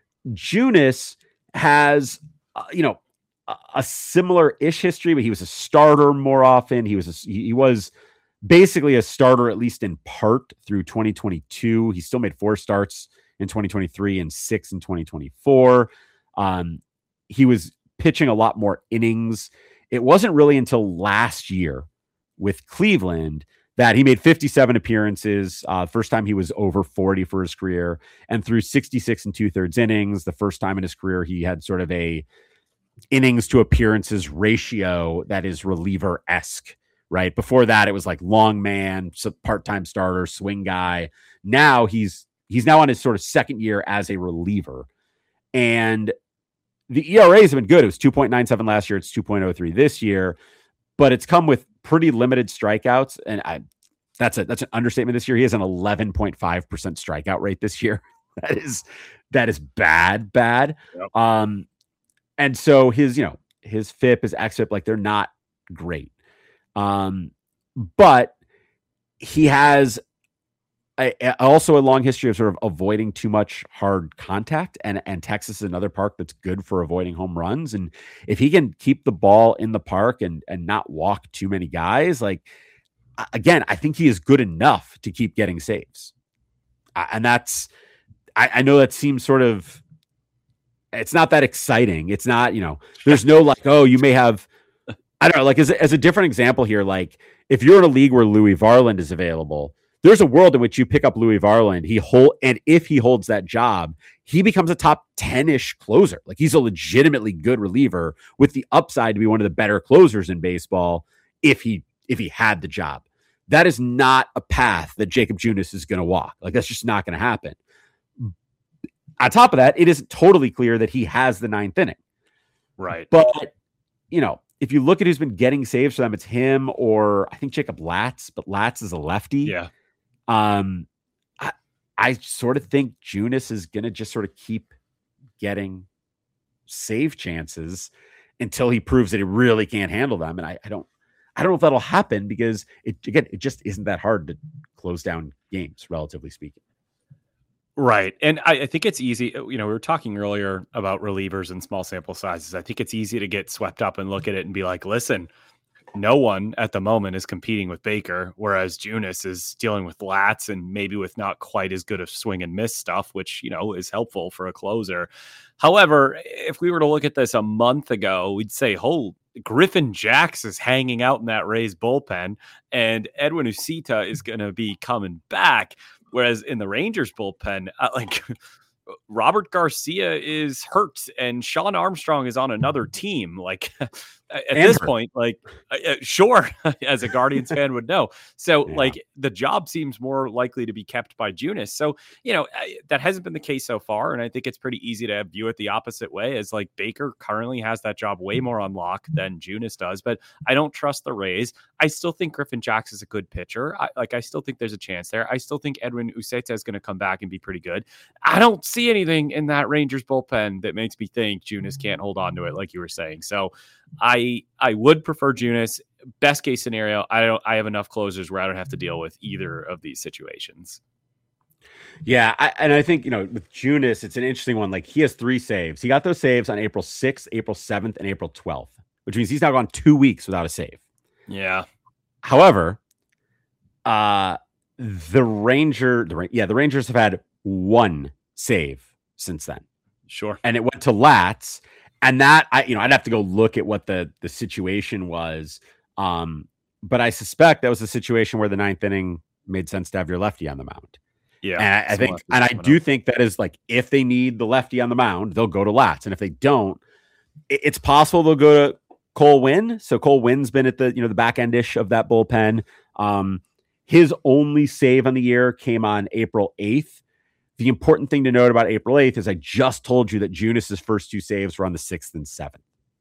Junis has, uh, you know, a, a similar-ish history, but he was a starter more often. He was a, he was basically a starter, at least in part, through twenty twenty-two. He still made four starts in twenty twenty-three and six in twenty twenty-four. Um, he was pitching a lot more innings. It wasn't really until last year with Cleveland that he made fifty-seven appearances. Uh, first time he was over forty for his career, and through sixty-six and two thirds innings. The first time in his career, he had sort of a innings to appearances ratio that is reliever-esque, right? Before that, it was like long man, part-time starter, swing guy. Now he's, he's now on his sort of second year as a reliever. And the E R As have been good. It was two point nine seven last year. It's two point oh three this year, but it's come with pretty limited strikeouts. And I, that's a, that's an understatement this year. He has an eleven point five percent strikeout rate this year. That is, that is bad, bad. Yep. Um, and so his, you know, his F I P, his X F I P, like they're not great. Um, but he has a, a, also a long history of sort of avoiding too much hard contact, and, and Texas is another park that's good for avoiding home runs. And if he can keep the ball in the park and, and not walk too many guys, like, again, I think he is good enough to keep getting saves. Uh, and that's, I, I know that seems sort of, it's not that exciting. It's not, you know, there's no like, oh, you may have, I don't know, like as a, as a different example here, like if you're in a league where Louis Varland is available, there's a world in which you pick up Louis Varland, he hold, and if he holds that job, he becomes a top ten-ish closer. Like he's a legitimately good reliever with the upside to be one of the better closers in baseball if he if he had the job. That is not a path that Jakob Junis is going to walk. Like that's just not going to happen. On top of that, it isn't totally clear that he has the ninth inning. Right. But, you know, if you look at who's been getting saves for them, it's him or I think Jacob Latz, but Latz is a lefty. Yeah. Um, I, I sort of think Junis is going to just sort of keep getting save chances until he proves that he really can't handle them. And I, I don't, I don't know if that'll happen because it, again, it just isn't that hard to close down games, relatively speaking. Right. And I, I think it's easy. You know, we were talking earlier about relievers and small sample sizes. I think it's easy to get swept up and look at it and be like, listen, no one at the moment is competing with Baker, whereas Junis is dealing with Latz and maybe with not quite as good of swing and miss stuff, which, you know, is helpful for a closer. However, if we were to look at this a month ago, we'd say, oh, Griffin Jax is hanging out in that Rays bullpen and Edwin Ucita is going to be coming back. Whereas in the Rangers bullpen, uh, like Robert Garcia is hurt and Sean Armstrong is on another team. Like at and this hurt. point, like uh, sure, as a Guardians fan would know. So yeah. like the job seems more likely to be kept by Junis. So, you know, I, that hasn't been the case so far. And I think it's pretty easy to view it the opposite way as like Baker currently has that job way more on lock than Junis does. But I don't trust the Rays. I still think Griffin Jax is a good pitcher. I, like I still think there's a chance there. I still think Edwin Uceta is going to come back and be pretty good. I don't see anything in that Rangers bullpen that makes me think Junis can't hold on to it, like you were saying. So I I would prefer Junis. Best case scenario, I don't I have enough closers where I don't have to deal with either of these situations. Yeah, I, and I think, you know, with Junis, it's an interesting one. Like he has three saves. He got those saves on April sixth, April seventh, and April twelfth, which means he's now gone two weeks without a save. Yeah. However, uh, the Ranger, the yeah, the Rangers have had one save since then. Sure. And it went to Latz. And that, I, you know, I'd have to go look at what the, the situation was. Um, but I suspect that was a situation where the ninth inning made sense to have your lefty on the mound. Yeah. And I, I think, and I do up. think that is like, if they need the lefty on the mound, they'll go to Latz. And if they don't, it, it's possible they'll go to Cole Winn. So Cole Winn's been at the, you know, the back end-ish of that bullpen. Um, his only save on the year came on April eighth. The important thing to note about April eighth is I just told you that Junis's first two saves were on the sixth and seventh.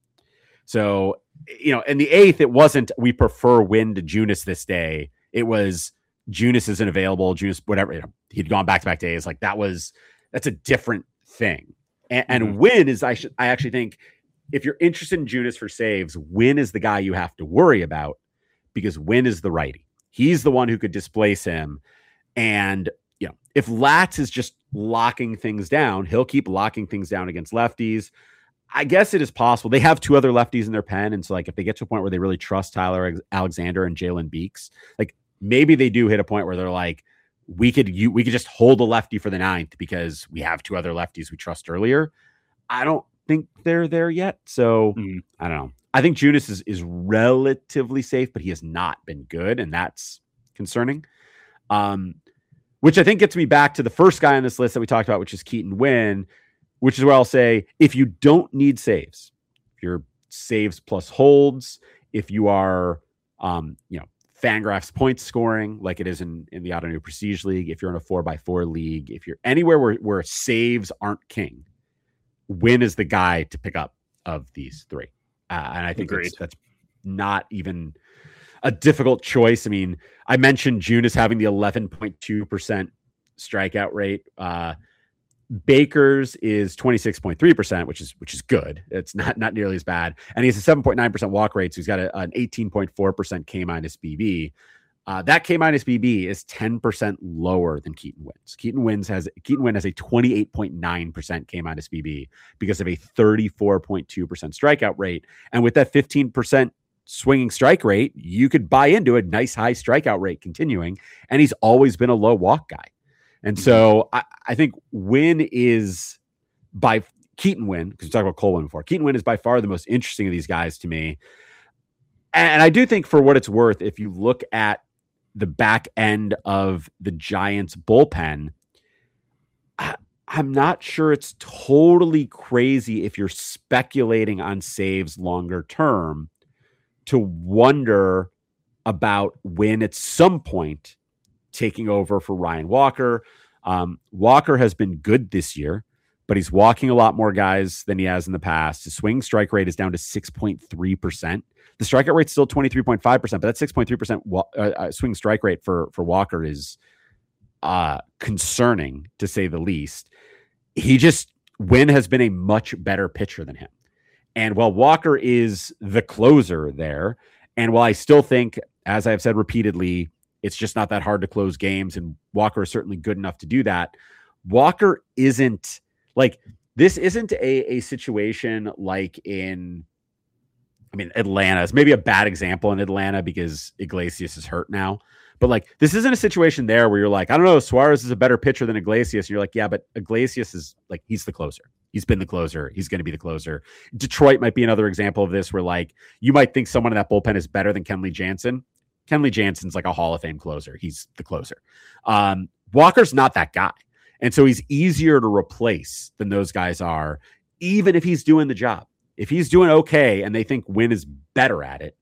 So, you know, in the eighth, it wasn't, we prefer Winn to Junis this day. It was Junis isn't available. Junis, whatever, you know, he'd gone back-to-back days. Like that was, that's a different thing. And, and mm-hmm. Winn is, I should, I actually think if you're interested in Junis for saves, Winn is the guy you have to worry about because Winn is the righty. He's the one who could displace him. And, you know, if Latz is just locking things down, he'll keep locking things down against lefties. I guess it is possible. They have two other lefties in their pen. And so like, if they get to a point where they really trust Tyler Alexander and Jalen Beeks, like maybe they do hit a point where they're like, we could, you, we could just hold a lefty for the ninth because we have two other lefties we trust earlier. I don't think they're there yet. So mm. I don't know. I think Junis is, is relatively safe, but he has not been good. And that's concerning. Um, Which I think gets me back to the first guy on this list that we talked about, which is Keaton Winn, which is where I'll say, if you don't need saves, if you're saves plus holds, if you are, um, you know, Fangraphs points scoring like it is in, in the Auto Prestige League, if you're in a four by four league, if you're anywhere where, where saves aren't king, Winn is the guy to pick up of these three. Uh, and I think that's, that's not even a difficult choice. I mean, I mentioned Junis having the eleven point two percent strikeout rate. Uh, Baker's is twenty-six point three percent, which is which is good. It's not not nearly as bad. And he has a seven point nine percent walk rate, so he's got a, an eighteen point four percent K minus B B. Uh, that K minus B B is ten percent lower than Keaton Winn's. Keaton Winn's has Keaton Winn has a twenty-eight point nine percent K minus B B because of a thirty-four point two percent strikeout rate. And with that fifteen percent swinging strike rate, you could buy into a nice high strikeout rate continuing. And he's always been a low walk guy. And so I, I think Winn is by Keaton Winn, because we talked about Cole Winn before. Keaton Winn is by far the most interesting of these guys to me. And I do think for what it's worth, if you look at the back end of the Giants bullpen, I, I'm not sure it's totally crazy if you're speculating on saves longer term to wonder about when at some point taking over for Ryan Walker. Um, Walker has been good this year, but he's walking a lot more guys than he has in the past. His swing strike rate is down to six point three percent. The strikeout rate's still twenty-three point five percent, but that six point three percent uh, swing strike rate for, for Walker is uh, concerning, to say the least. He just, Wynn has been a much better pitcher than him. And while Walker is the closer there, and while I still think, as I've said repeatedly, it's just not that hard to close games, and Walker is certainly good enough to do that, Walker isn't, like, this isn't a, a situation like in, I mean, Atlanta is maybe a bad example in Atlanta because Iglesias is hurt now. But, like, this isn't a situation there where you're like, I don't know, Suarez is a better pitcher than Iglesias. And you're like, yeah, but Iglesias is, like, he's the closer. He's been the closer. He's going to be the closer. Detroit might be another example of this where, like, you might think someone in that bullpen is better than Kenley Jansen. Kenley Jansen's like a Hall of Fame closer. He's the closer. Um, Walker's not that guy. And so he's easier to replace than those guys are, even if he's doing the job. If he's doing okay and they think Wynn is better at it,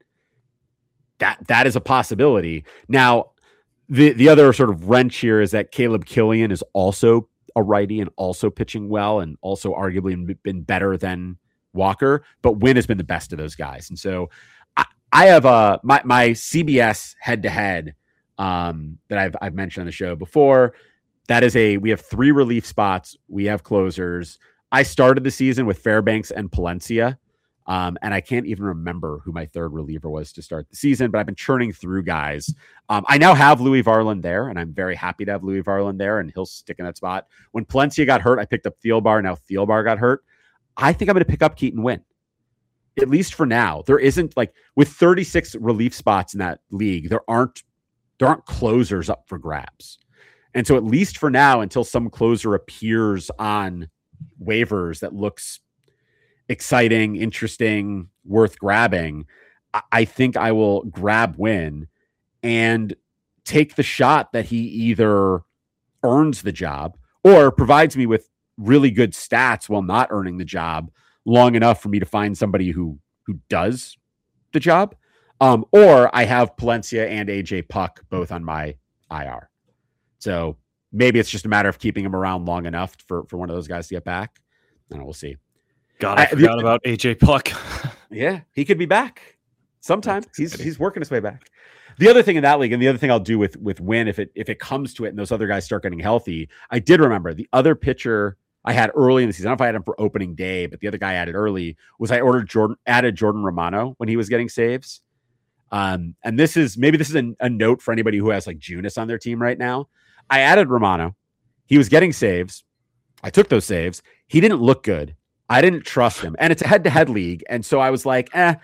that that is a possibility. Now, the, the other sort of wrench here is that Caleb Killian is also a righty and also pitching well and also arguably been better than Walker, but Wynn has been the best of those guys. And so I, I have a, my, my C B S head to head um, that I've, I've mentioned on the show before. That is a, we have three relief spots. We have closers. I started the season with Fairbanks and Palencia. Um, and I can't even remember who my third reliever was to start the season, but I've been churning through guys. Um, I now have Louis Varland there, and I'm very happy to have Louis Varland there, and he'll stick in that spot. When Palencia got hurt, I picked up Thielbar. Now Thielbar got hurt. I think I'm going to pick up Keaton Wynn, at least for now. There isn't, like, with thirty-six relief spots in that league, there aren't there aren't closers up for grabs. And so at least for now, until some closer appears on waivers that looks exciting, interesting, worth grabbing, I think I will grab Wynn and take the shot that he either earns the job or provides me with really good stats while not earning the job long enough for me to find somebody who who does the job. Um, or I have Palencia and A J Puck both on my I R. So maybe it's just a matter of keeping him around long enough for, for one of those guys to get back. And we'll see. God, I, I forgot the, about A J Puck. Yeah, he could be back sometime. He's he's working his way back. The other thing in that league, and the other thing I'll do with with Wynn, if it if it comes to it and those other guys start getting healthy, I did remember the other pitcher I had early in the season. I don't know if I had him for opening day, but the other guy I added early was I ordered Jordan, added Jordan Romano when he was getting saves. Um, and this is maybe this is a, a note for anybody who has like Junis on their team right now. I added Romano. He was getting saves. I took those saves. He didn't look good. I didn't trust him. And it's a head-to-head league. And so I was like, eh,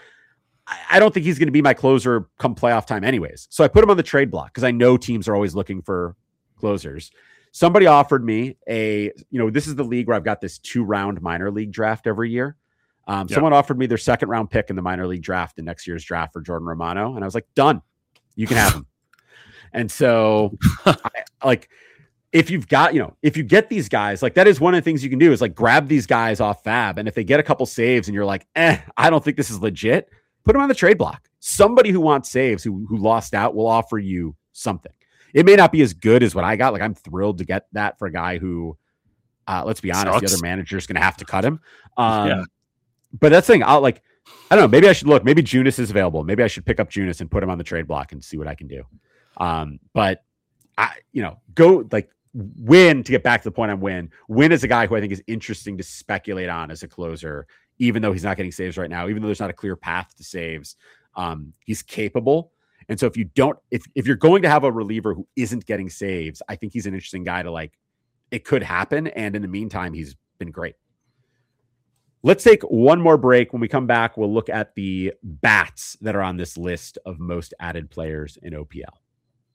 I don't think he's going to be my closer come playoff time anyways. So I put him on the trade block because I know teams are always looking for closers. Somebody offered me a, you know, this is the league where I've got this two-round minor league draft every year. Um, yep. Someone offered me their second-round pick in the minor league draft in next year's draft for Jordan Romano. And I was like, done. You can have him. And so, I, like, if you've got, you know, if you get these guys, like that is one of the things you can do is like grab these guys off Fab. And if they get a couple saves and you're like, eh, I don't think this is legit, put them on the trade block. Somebody who wants saves, who, who lost out, will offer you something. It may not be as good as what I got. Like, I'm thrilled to get that for a guy who, uh, let's be honest, Sucks. The other manager is going to have to cut him. Um, yeah. But that's the thing. I'll like, I don't know. Maybe I should look. Maybe Junis is available. Maybe I should pick up Junis and put him on the trade block and see what I can do. Um, but I, you know, go like Wynn to get back to the point on Wynn. Wynn is a guy who I think is interesting to speculate on as a closer, even though he's not getting saves right now, even though there's not a clear path to saves. Um, he's capable. And so if you don't, if, if you're going to have a reliever who isn't getting saves, I think he's an interesting guy to like, it could happen. And in the meantime, he's been great. Let's take one more break. When we come back, we'll look at the bats that are on this list of most added players in O P L.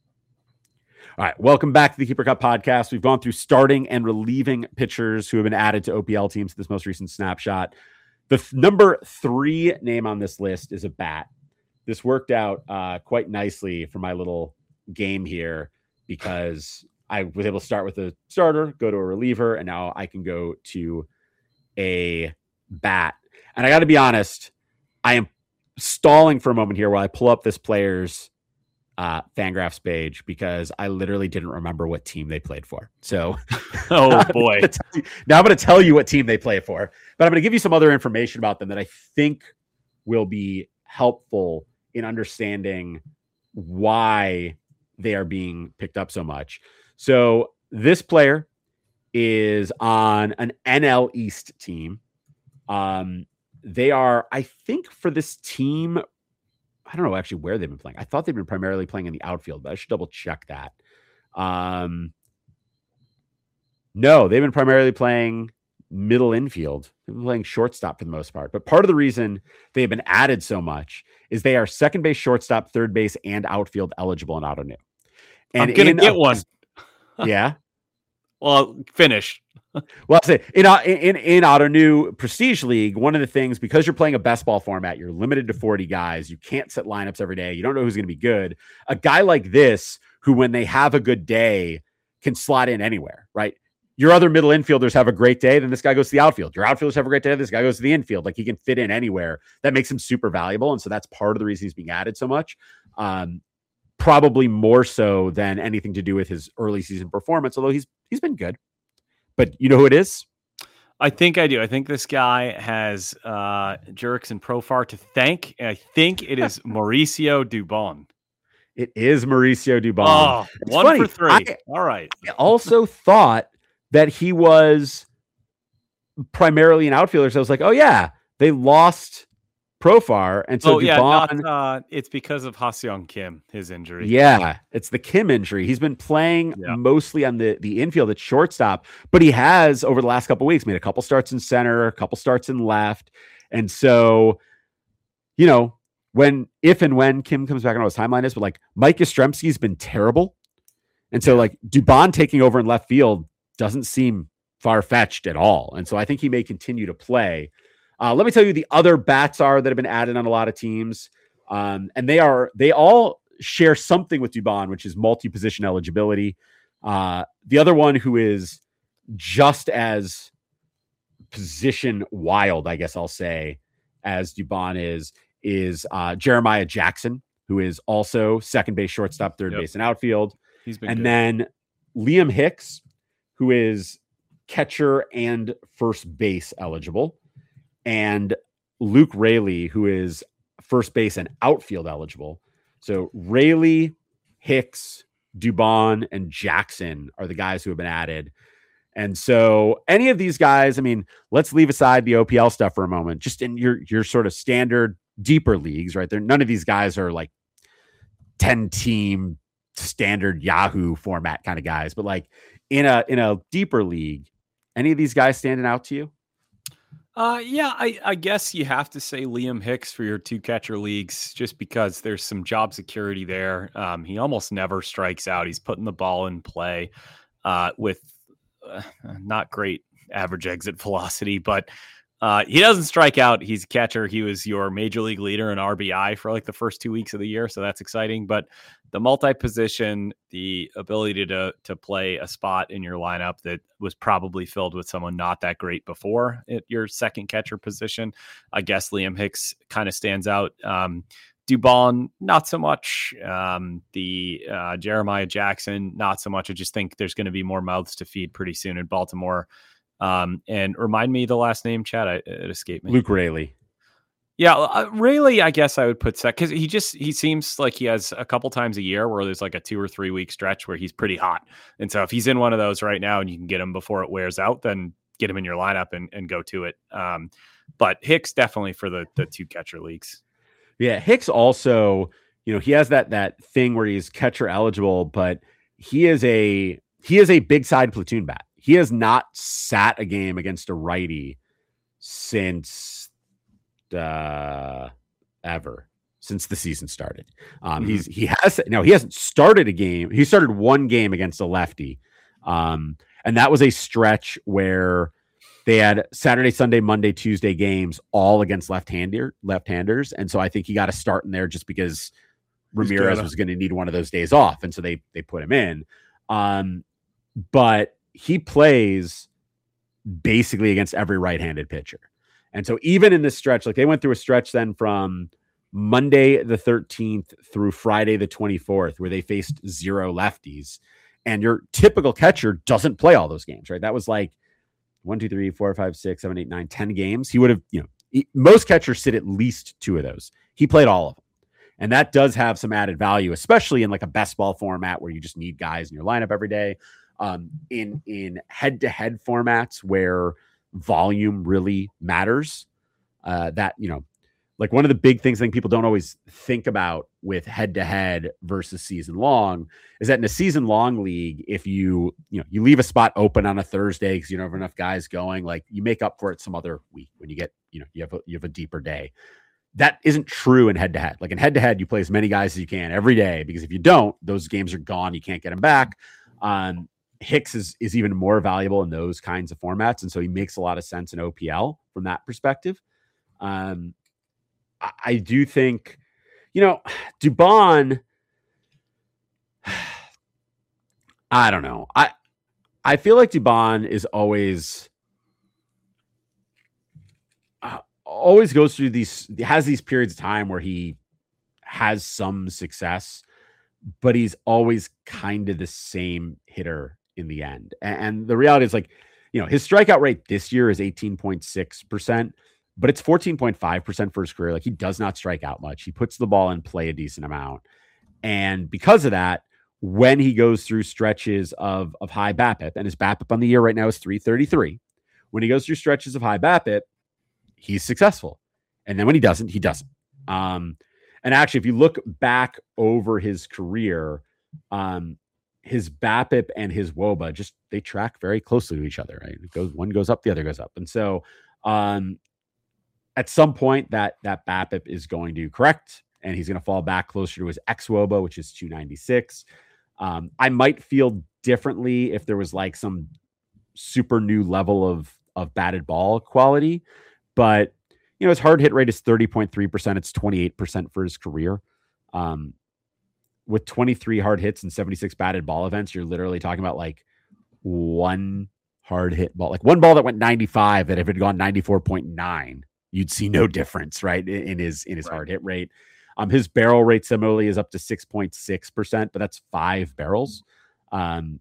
All right. Welcome back to the Keeper Cup podcast. We've gone through starting and relieving pitchers who have been added to O P L teams to this most recent snapshot. The th- number three name on this list is a bat. This worked out uh, quite nicely for my little game here because I was able to start with a starter, go to a reliever, and now I can go to a bat. And I got to be honest, I am stalling for a moment here while I pull up this player's uh, Fangraphs page because I literally didn't remember what team they played for. So, oh boy, now I'm going to tell you what team they play for, but I'm going to give you some other information about them that I think will be helpful in understanding why they are being picked up so much. So this player is on an N L East team. Um, they are, I think for this team, I don't know actually where they've been playing. I thought they've been primarily playing in the outfield, but I should double check that. Um, no, they've been primarily playing middle infield. They've been playing shortstop for the most part. But part of the reason they've been added so much is they are second base, shortstop, third base, and outfield eligible in Auto New. And I'm going to get a, one. Yeah. Well, finish. Well, I say in in in Auto New Prestige League, one of the things, because you're playing a best ball format, you're limited to forty guys. You can't set lineups every day. You don't know who's going to be good. A guy like this, who when they have a good day, can slot in anywhere, right? Your other middle infielders have a great day, then this guy goes to the outfield. Your outfielders have a great day, this guy goes to the infield. Like he can fit in anywhere. That makes him super valuable, and so that's part of the reason he's being added so much. Um, probably more so than anything to do with his early season performance, although he's he's been good. But you know who it is? I think I do. I think this guy has uh, Jurickson Profar to thank. I think it is Mauricio Dubon. It is Mauricio Dubon. Oh, it's one funny. for three. I, All right. I also thought that he was primarily an outfielder. So I was like, oh, yeah, they lost Profar. And so oh, yeah, Dubon, not, uh, it's because of Ha-Seong Kim, his injury. Yeah, it's the Kim injury. He's been playing yeah. mostly on the, the infield at shortstop, but he has over the last couple of weeks made a couple starts in center, a couple starts in left. And so, you know, when, if and when Kim comes back, I don't know what his timeline is, but like Mike Yastrzemski's been terrible. And so like Dubon taking over in left field doesn't seem far-fetched at all. And so I think he may continue to play. Uh, let me tell you the other bats are that have been added on a lot of teams. Um, and they are, they all share something with Dubon, which is multi-position eligibility. Uh, the other one who is just as position wild, I guess I'll say, as Dubon is, is uh, Jeremiah Jackson, who is also second base, shortstop, third yep. base, and outfield. He's been and good. Then Liam Hicks, who is catcher and first base eligible. And Luke Raley, who is first base and outfield eligible. So Raley, Hicks, Dubon, and Jackson are the guys who have been added. And so any of these guys, I mean, let's leave aside the O P L stuff for a moment. Just in your your sort of standard deeper leagues, right? There, none of these guys are like ten team standard Yahoo format kind of guys. But like in a in a deeper league, any of these guys standing out to you? Uh, yeah, I, I guess you have to say Liam Hicks for your two catcher leagues, just because there's some job security there. Um, he almost never strikes out. He's putting the ball in play uh, with uh, not great average exit velocity, but uh, he doesn't strike out. He's a catcher. He was your major league leader in R B I for like the first two weeks of the year. So that's exciting. But the multi-position, the ability to to play a spot in your lineup that was probably filled with someone not that great before at your second catcher position, I guess Liam Hicks kind of stands out. Um, Dubon, not so much. Um, the uh, Jeremiah Jackson, not so much. I just think there's going to be more mouths to feed pretty soon in Baltimore. Um, and remind me the last name, Chad. I, it escaped me. Luke Raley. Yeah, uh, Raley, I guess I would put sec because he just he seems like he has a couple times a year where there's like a two or three week stretch where he's pretty hot. And so if he's in one of those right now and you can get him before it wears out, then get him in your lineup and, and go to it. Um, but Hicks definitely for the the two catcher leagues. Yeah, Hicks also, you know, he has that that thing where he's catcher eligible, but he is a he is a big side platoon bat. He has not sat a game against a righty since uh, ever since the season started. Um, mm-hmm. He's he has no, he hasn't started a game. He started one game against a lefty, um, and that was a stretch where they had Saturday, Sunday, Monday, Tuesday games all against left-hander left-handers, and so I think he got a start in there just because Ramirez was going to need one of those days off. And so they, they put him in. Um, but he plays basically against every right-handed pitcher. And so even in this stretch, like they went through a stretch then from Monday the thirteenth through Friday the twenty-fourth, where they faced zero lefties. And your typical catcher doesn't play all those games, right? That was like one, two, three, four, five, six, seven, eight, nine, ten games. He would have, you know, he, most catchers sit at least two of those. He played all of them. And that does have some added value, especially in like a best ball format where you just need guys in your lineup every day. Um, in in head-to-head formats where volume really matters, uh, that, you know, like one of the big things I think people don't always think about with head-to-head versus season long is that in a season long league, if you, you know, you leave a spot open on a Thursday because you don't have enough guys going, like you make up for it some other week when you get, you know, you have a, you have a deeper day. That isn't true in head-to-head. Like in head-to-head, you play as many guys as you can every day, because if you don't, those games are gone. You can't get them back. Um, Hicks is, is even more valuable in those kinds of formats. And so he makes a lot of sense in O P L from that perspective. Um, I, I do think, you know, Dubon, I don't know. I, I feel like Dubon is always, uh, always goes through these, has these periods of time where he has some success, but he's always kind of the same hitter in the end. And, and the reality is, like, you know, his strikeout rate this year is eighteen point six percent, but it's fourteen point five percent for his career. Like, he does not strike out much. He puts the ball in play a decent amount. And because of that, when he goes through stretches of, of high BABIP, and his BABIP on the year right now is three thirty-three, when he goes through stretches of high BABIP, he's successful. And then when he doesn't, he doesn't. Um, and actually, if you look back over his career, um, his BABIP and his WOBA, just, they track very closely to each other, right? It goes, one goes up, the other goes up. And so um, at some point that, that BABIP is going to correct, and he's going to fall back closer to his ex-WOBA, which is two ninety-six. Um, I might feel differently if there was like some super new level of, of batted ball quality, but you know, his hard hit rate is thirty point three percent. It's twenty-eight percent for his career. Um, with twenty-three hard hits and seventy-six batted ball events, you're literally talking about like one hard hit ball, like one ball that went ninety-five, that if it had gone ninety-four point nine, you'd see no difference, right? In, in his, in his right. hard hit rate. Um, his barrel rate similarly is up to six point six percent, but that's five barrels. Um,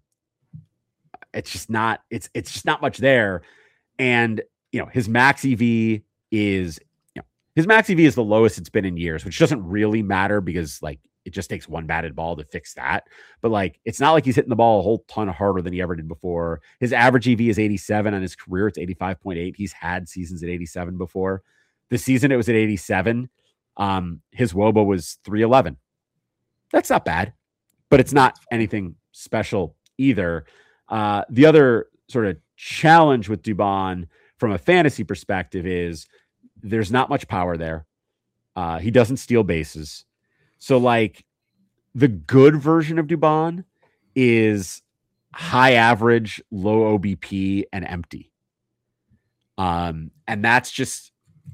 it's just not, it's, it's just not much there. And, you know, his max E V is, you know, his max E V is the lowest it's been in years, which doesn't really matter because like it just takes one batted ball to fix that. But like, it's not like he's hitting the ball a whole ton harder than he ever did before. His average E V is eighty-seven on his career. It's eighty-five point eight. He's had seasons at eighty-seven before. This season it was at eighty-seven. Um, his WOBA was three eleven. That's not bad, but it's not anything special either. Uh, the other sort of challenge with Dubon from a fantasy perspective is there's not much power there. Uh, he doesn't steal bases. So like the good version of Dubon is high average, low O B P, and empty. Um, and that's just,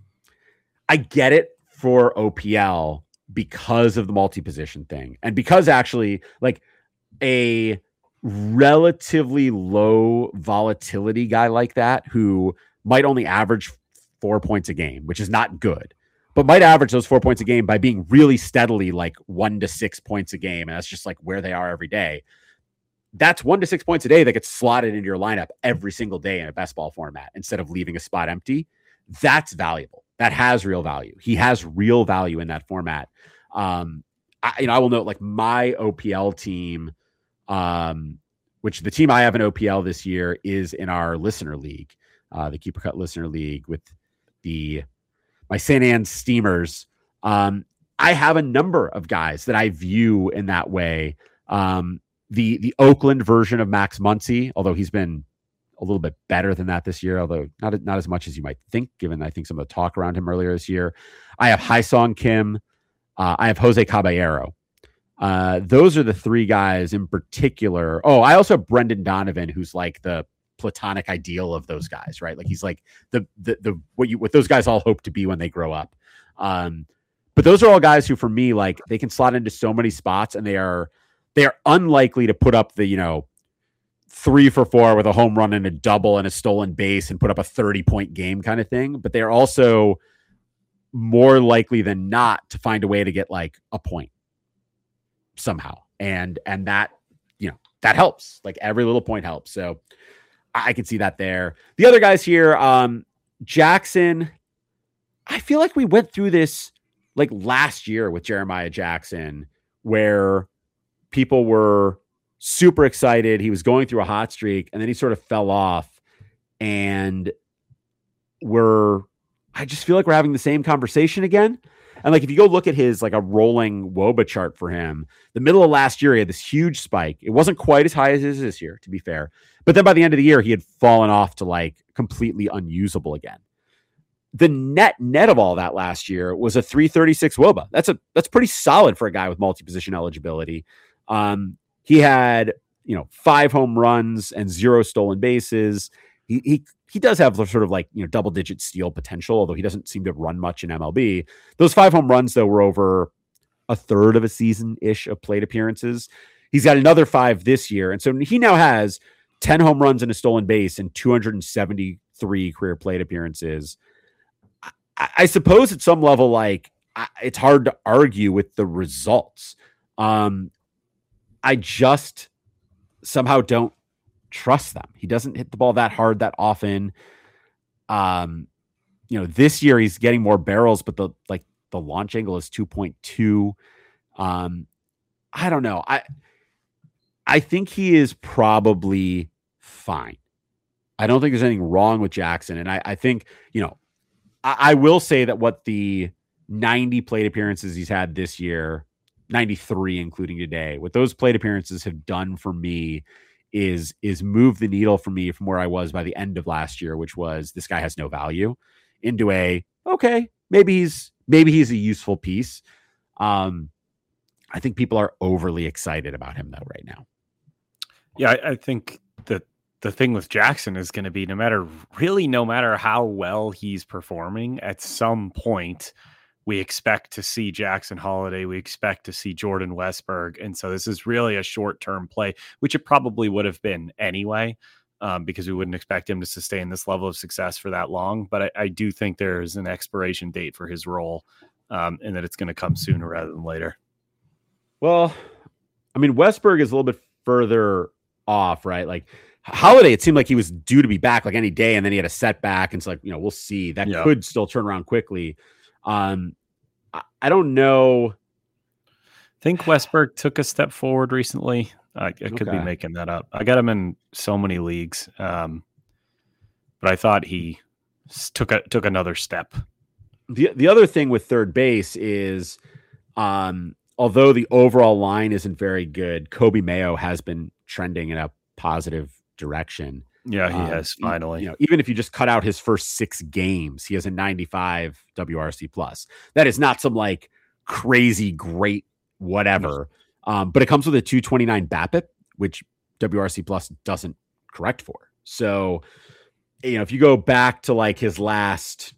I get it for O P L because of the multi-position thing. And because actually like a relatively low volatility guy like that, who might only average four points a game, which is not good, but might average those four points a game by being really steadily like one to six points a game. And that's just like where they are every day. That's one to six points a day that gets slotted into your lineup every single day in a best ball format instead of leaving a spot empty. That's valuable. That has real value. He has real value in that format. Um, I, you know, I will note like my O P L team, um, which the team I have in O P L this year is in our listener league, uh, the Keeper Cut listener league with the, my Saint Anne's Steamers. Um, I have a number of guys that I view in that way. Um, the, the Oakland version of Max Muncy, although he's been a little bit better than that this year, although not, not as much as you might think, given I think some of the talk around him earlier this year. I have Haesung Kim. Uh, I have Jose Caballero. Uh, those are the three guys in particular. Oh, I also have Brendan Donovan, who's like the platonic ideal of those guys, right? Like he's like the, the, the, what you, what those guys all hope to be when they grow up. Um, But those are all guys who, for me, like they can slot into so many spots, and they are they are unlikely to put up the, you know, three for four with a home run and a double and a stolen base and put up a thirty point game kind of thing. But they are also more likely than not to find a way to get like a point somehow. And, and that, you know, that helps. Like every little point helps. So I, I can see that there. The other guys here, um, Jackson, I feel like we went through this like last year with Jeremiah Jackson, where people were super excited. He was going through a hot streak, and then he sort of fell off. And we're, I just feel like we're having the same conversation again. And like, if you go look at his, like a rolling W O B A chart for him, the middle of last year, he had this huge spike. It wasn't quite as high as it is this year, to be fair. But then by the end of the year, he had fallen off to like completely unusable again. The net net of all that last year was a three thirty-six W O B A. That's a, that's pretty solid for a guy with multi-position eligibility. Um, he had, you know, five home runs and zero stolen bases. He, he, he does have sort of like, you know, double digit steal potential, although he doesn't seem to run much in M L B. Those five home runs, though, were over a third of a season ish of plate appearances. He's got another five this year. And so he now has ten home runs and a stolen base and two hundred seventy-three career plate appearances. I, I suppose at some level, like I, it's hard to argue with the results. Um, I just somehow don't trust them. He doesn't hit the ball that hard that often. Um, you know, this year he's getting more barrels, but the like the launch angle is two point two. Um, I don't know. I I think he is probably fine. I don't think there's anything wrong with Jackson. And I, I think, you know, I, I will say that what the ninety plate appearances he's had this year, ninety-three including today, what those plate appearances have done for me is is move the needle for me from where I was by the end of last year, which was this guy has no value, into a okay, maybe he's maybe he's a useful piece. Um, I think people are overly excited about him though right now. Yeah, I, I think that the thing with Jackson is going to be no matter really no matter how well he's performing, at some point we expect to see Jackson Holliday. We expect to see Jordan Westburg. And so this is really a short-term play, which it probably would have been anyway, um, because we wouldn't expect him to sustain this level of success for that long. But I, I do think there's an expiration date for his role, um, and that it's going to come sooner rather than later. Well, I mean, Westburg is a little bit further off, right? Like Holliday, it seemed like he was due to be back like any day, and then he had a setback. And it's like, you know, we'll see. That yeah. could still turn around quickly. Um, I, I don't know. I think Westburg took a step forward recently. I, I could okay. be making that up. I got him in so many leagues, um, but I thought he took a took another step. The the other thing with third base is, um, although the overall line isn't very good, Kobe Mayo has been trending in a positive direction. Yeah, he um, has finally. You know, even if you just cut out his first six games, he has a ninety-five W R C plus. That is not some like crazy great whatever, no. um, but it comes with a two twenty-nine BABIP, which W R C plus doesn't correct for. So, you know, if you go back to like his last,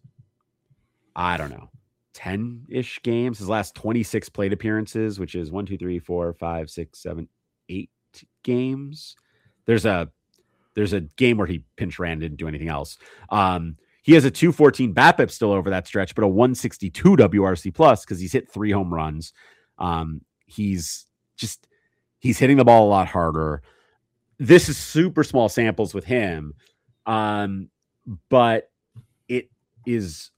I don't know, ten-ish games, his last twenty-six plate appearances, which is one, two, three, four, five, six, seven, eight games. There's a There's a game where he pinch ran, didn't do anything else. Um, he has a two fourteen BABIP still over that stretch, but a one sixty-two W R C plus because he's hit three home runs. Um, he's just he's hitting the ball a lot harder. This is super small samples with him, um, but it is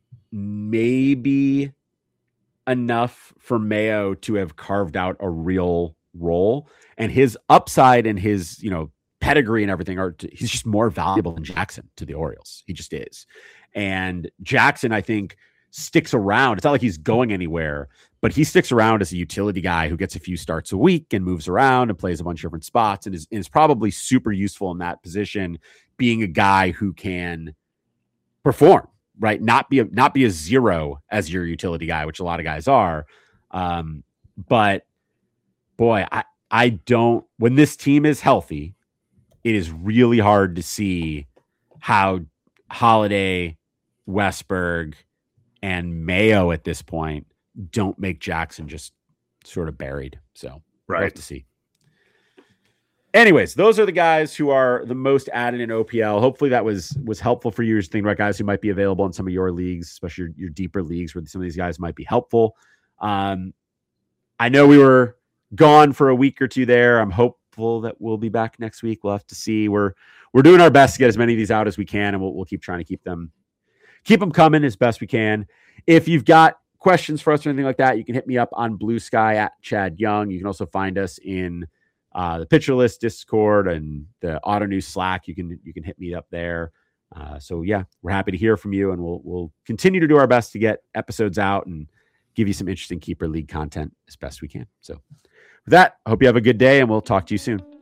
maybe enough for Mayo to have carved out a real role, and his upside and his, you know, pedigree and everything are to, he's just more valuable than Jackson to the Orioles. He just is. And Jackson, I think, sticks around. It's not like he's going anywhere, but he sticks around as a utility guy who gets a few starts a week and moves around and plays a bunch of different spots and is, is probably super useful in that position, being a guy who can perform, right? Not be a, not be a zero as your utility guy, which a lot of guys are. Um, but boy, I, I don't, when this team is healthy, it is really hard to see how Holliday, Westburg, and Mayo at this point don't make Jackson just sort of buried. So right. We'll have to see. Anyways, those are the guys who are the most added in O P L. Hopefully that was was helpful for you. You're thinking about guys who might be available in some of your leagues, especially your, your deeper leagues where some of these guys might be helpful. Um, I know we were gone for a week or two there. I'm hopeful that we'll be back next week. We'll have to see. We're we're doing our best to get as many of these out as we can, and we'll we'll keep trying to keep them keep them coming as best we can. If you've got questions for us or anything like that, you can hit me up on Blue Sky at Chad Young. You can also find us in Uh, the Pitcher List Discord and the Auto News Slack. You can you can hit me up there. Uh, so yeah, we're happy to hear from you, and we'll we'll continue to do our best to get episodes out and give you some interesting Keeper League content as best we can. So with that, I hope you have a good day, and we'll talk to you soon.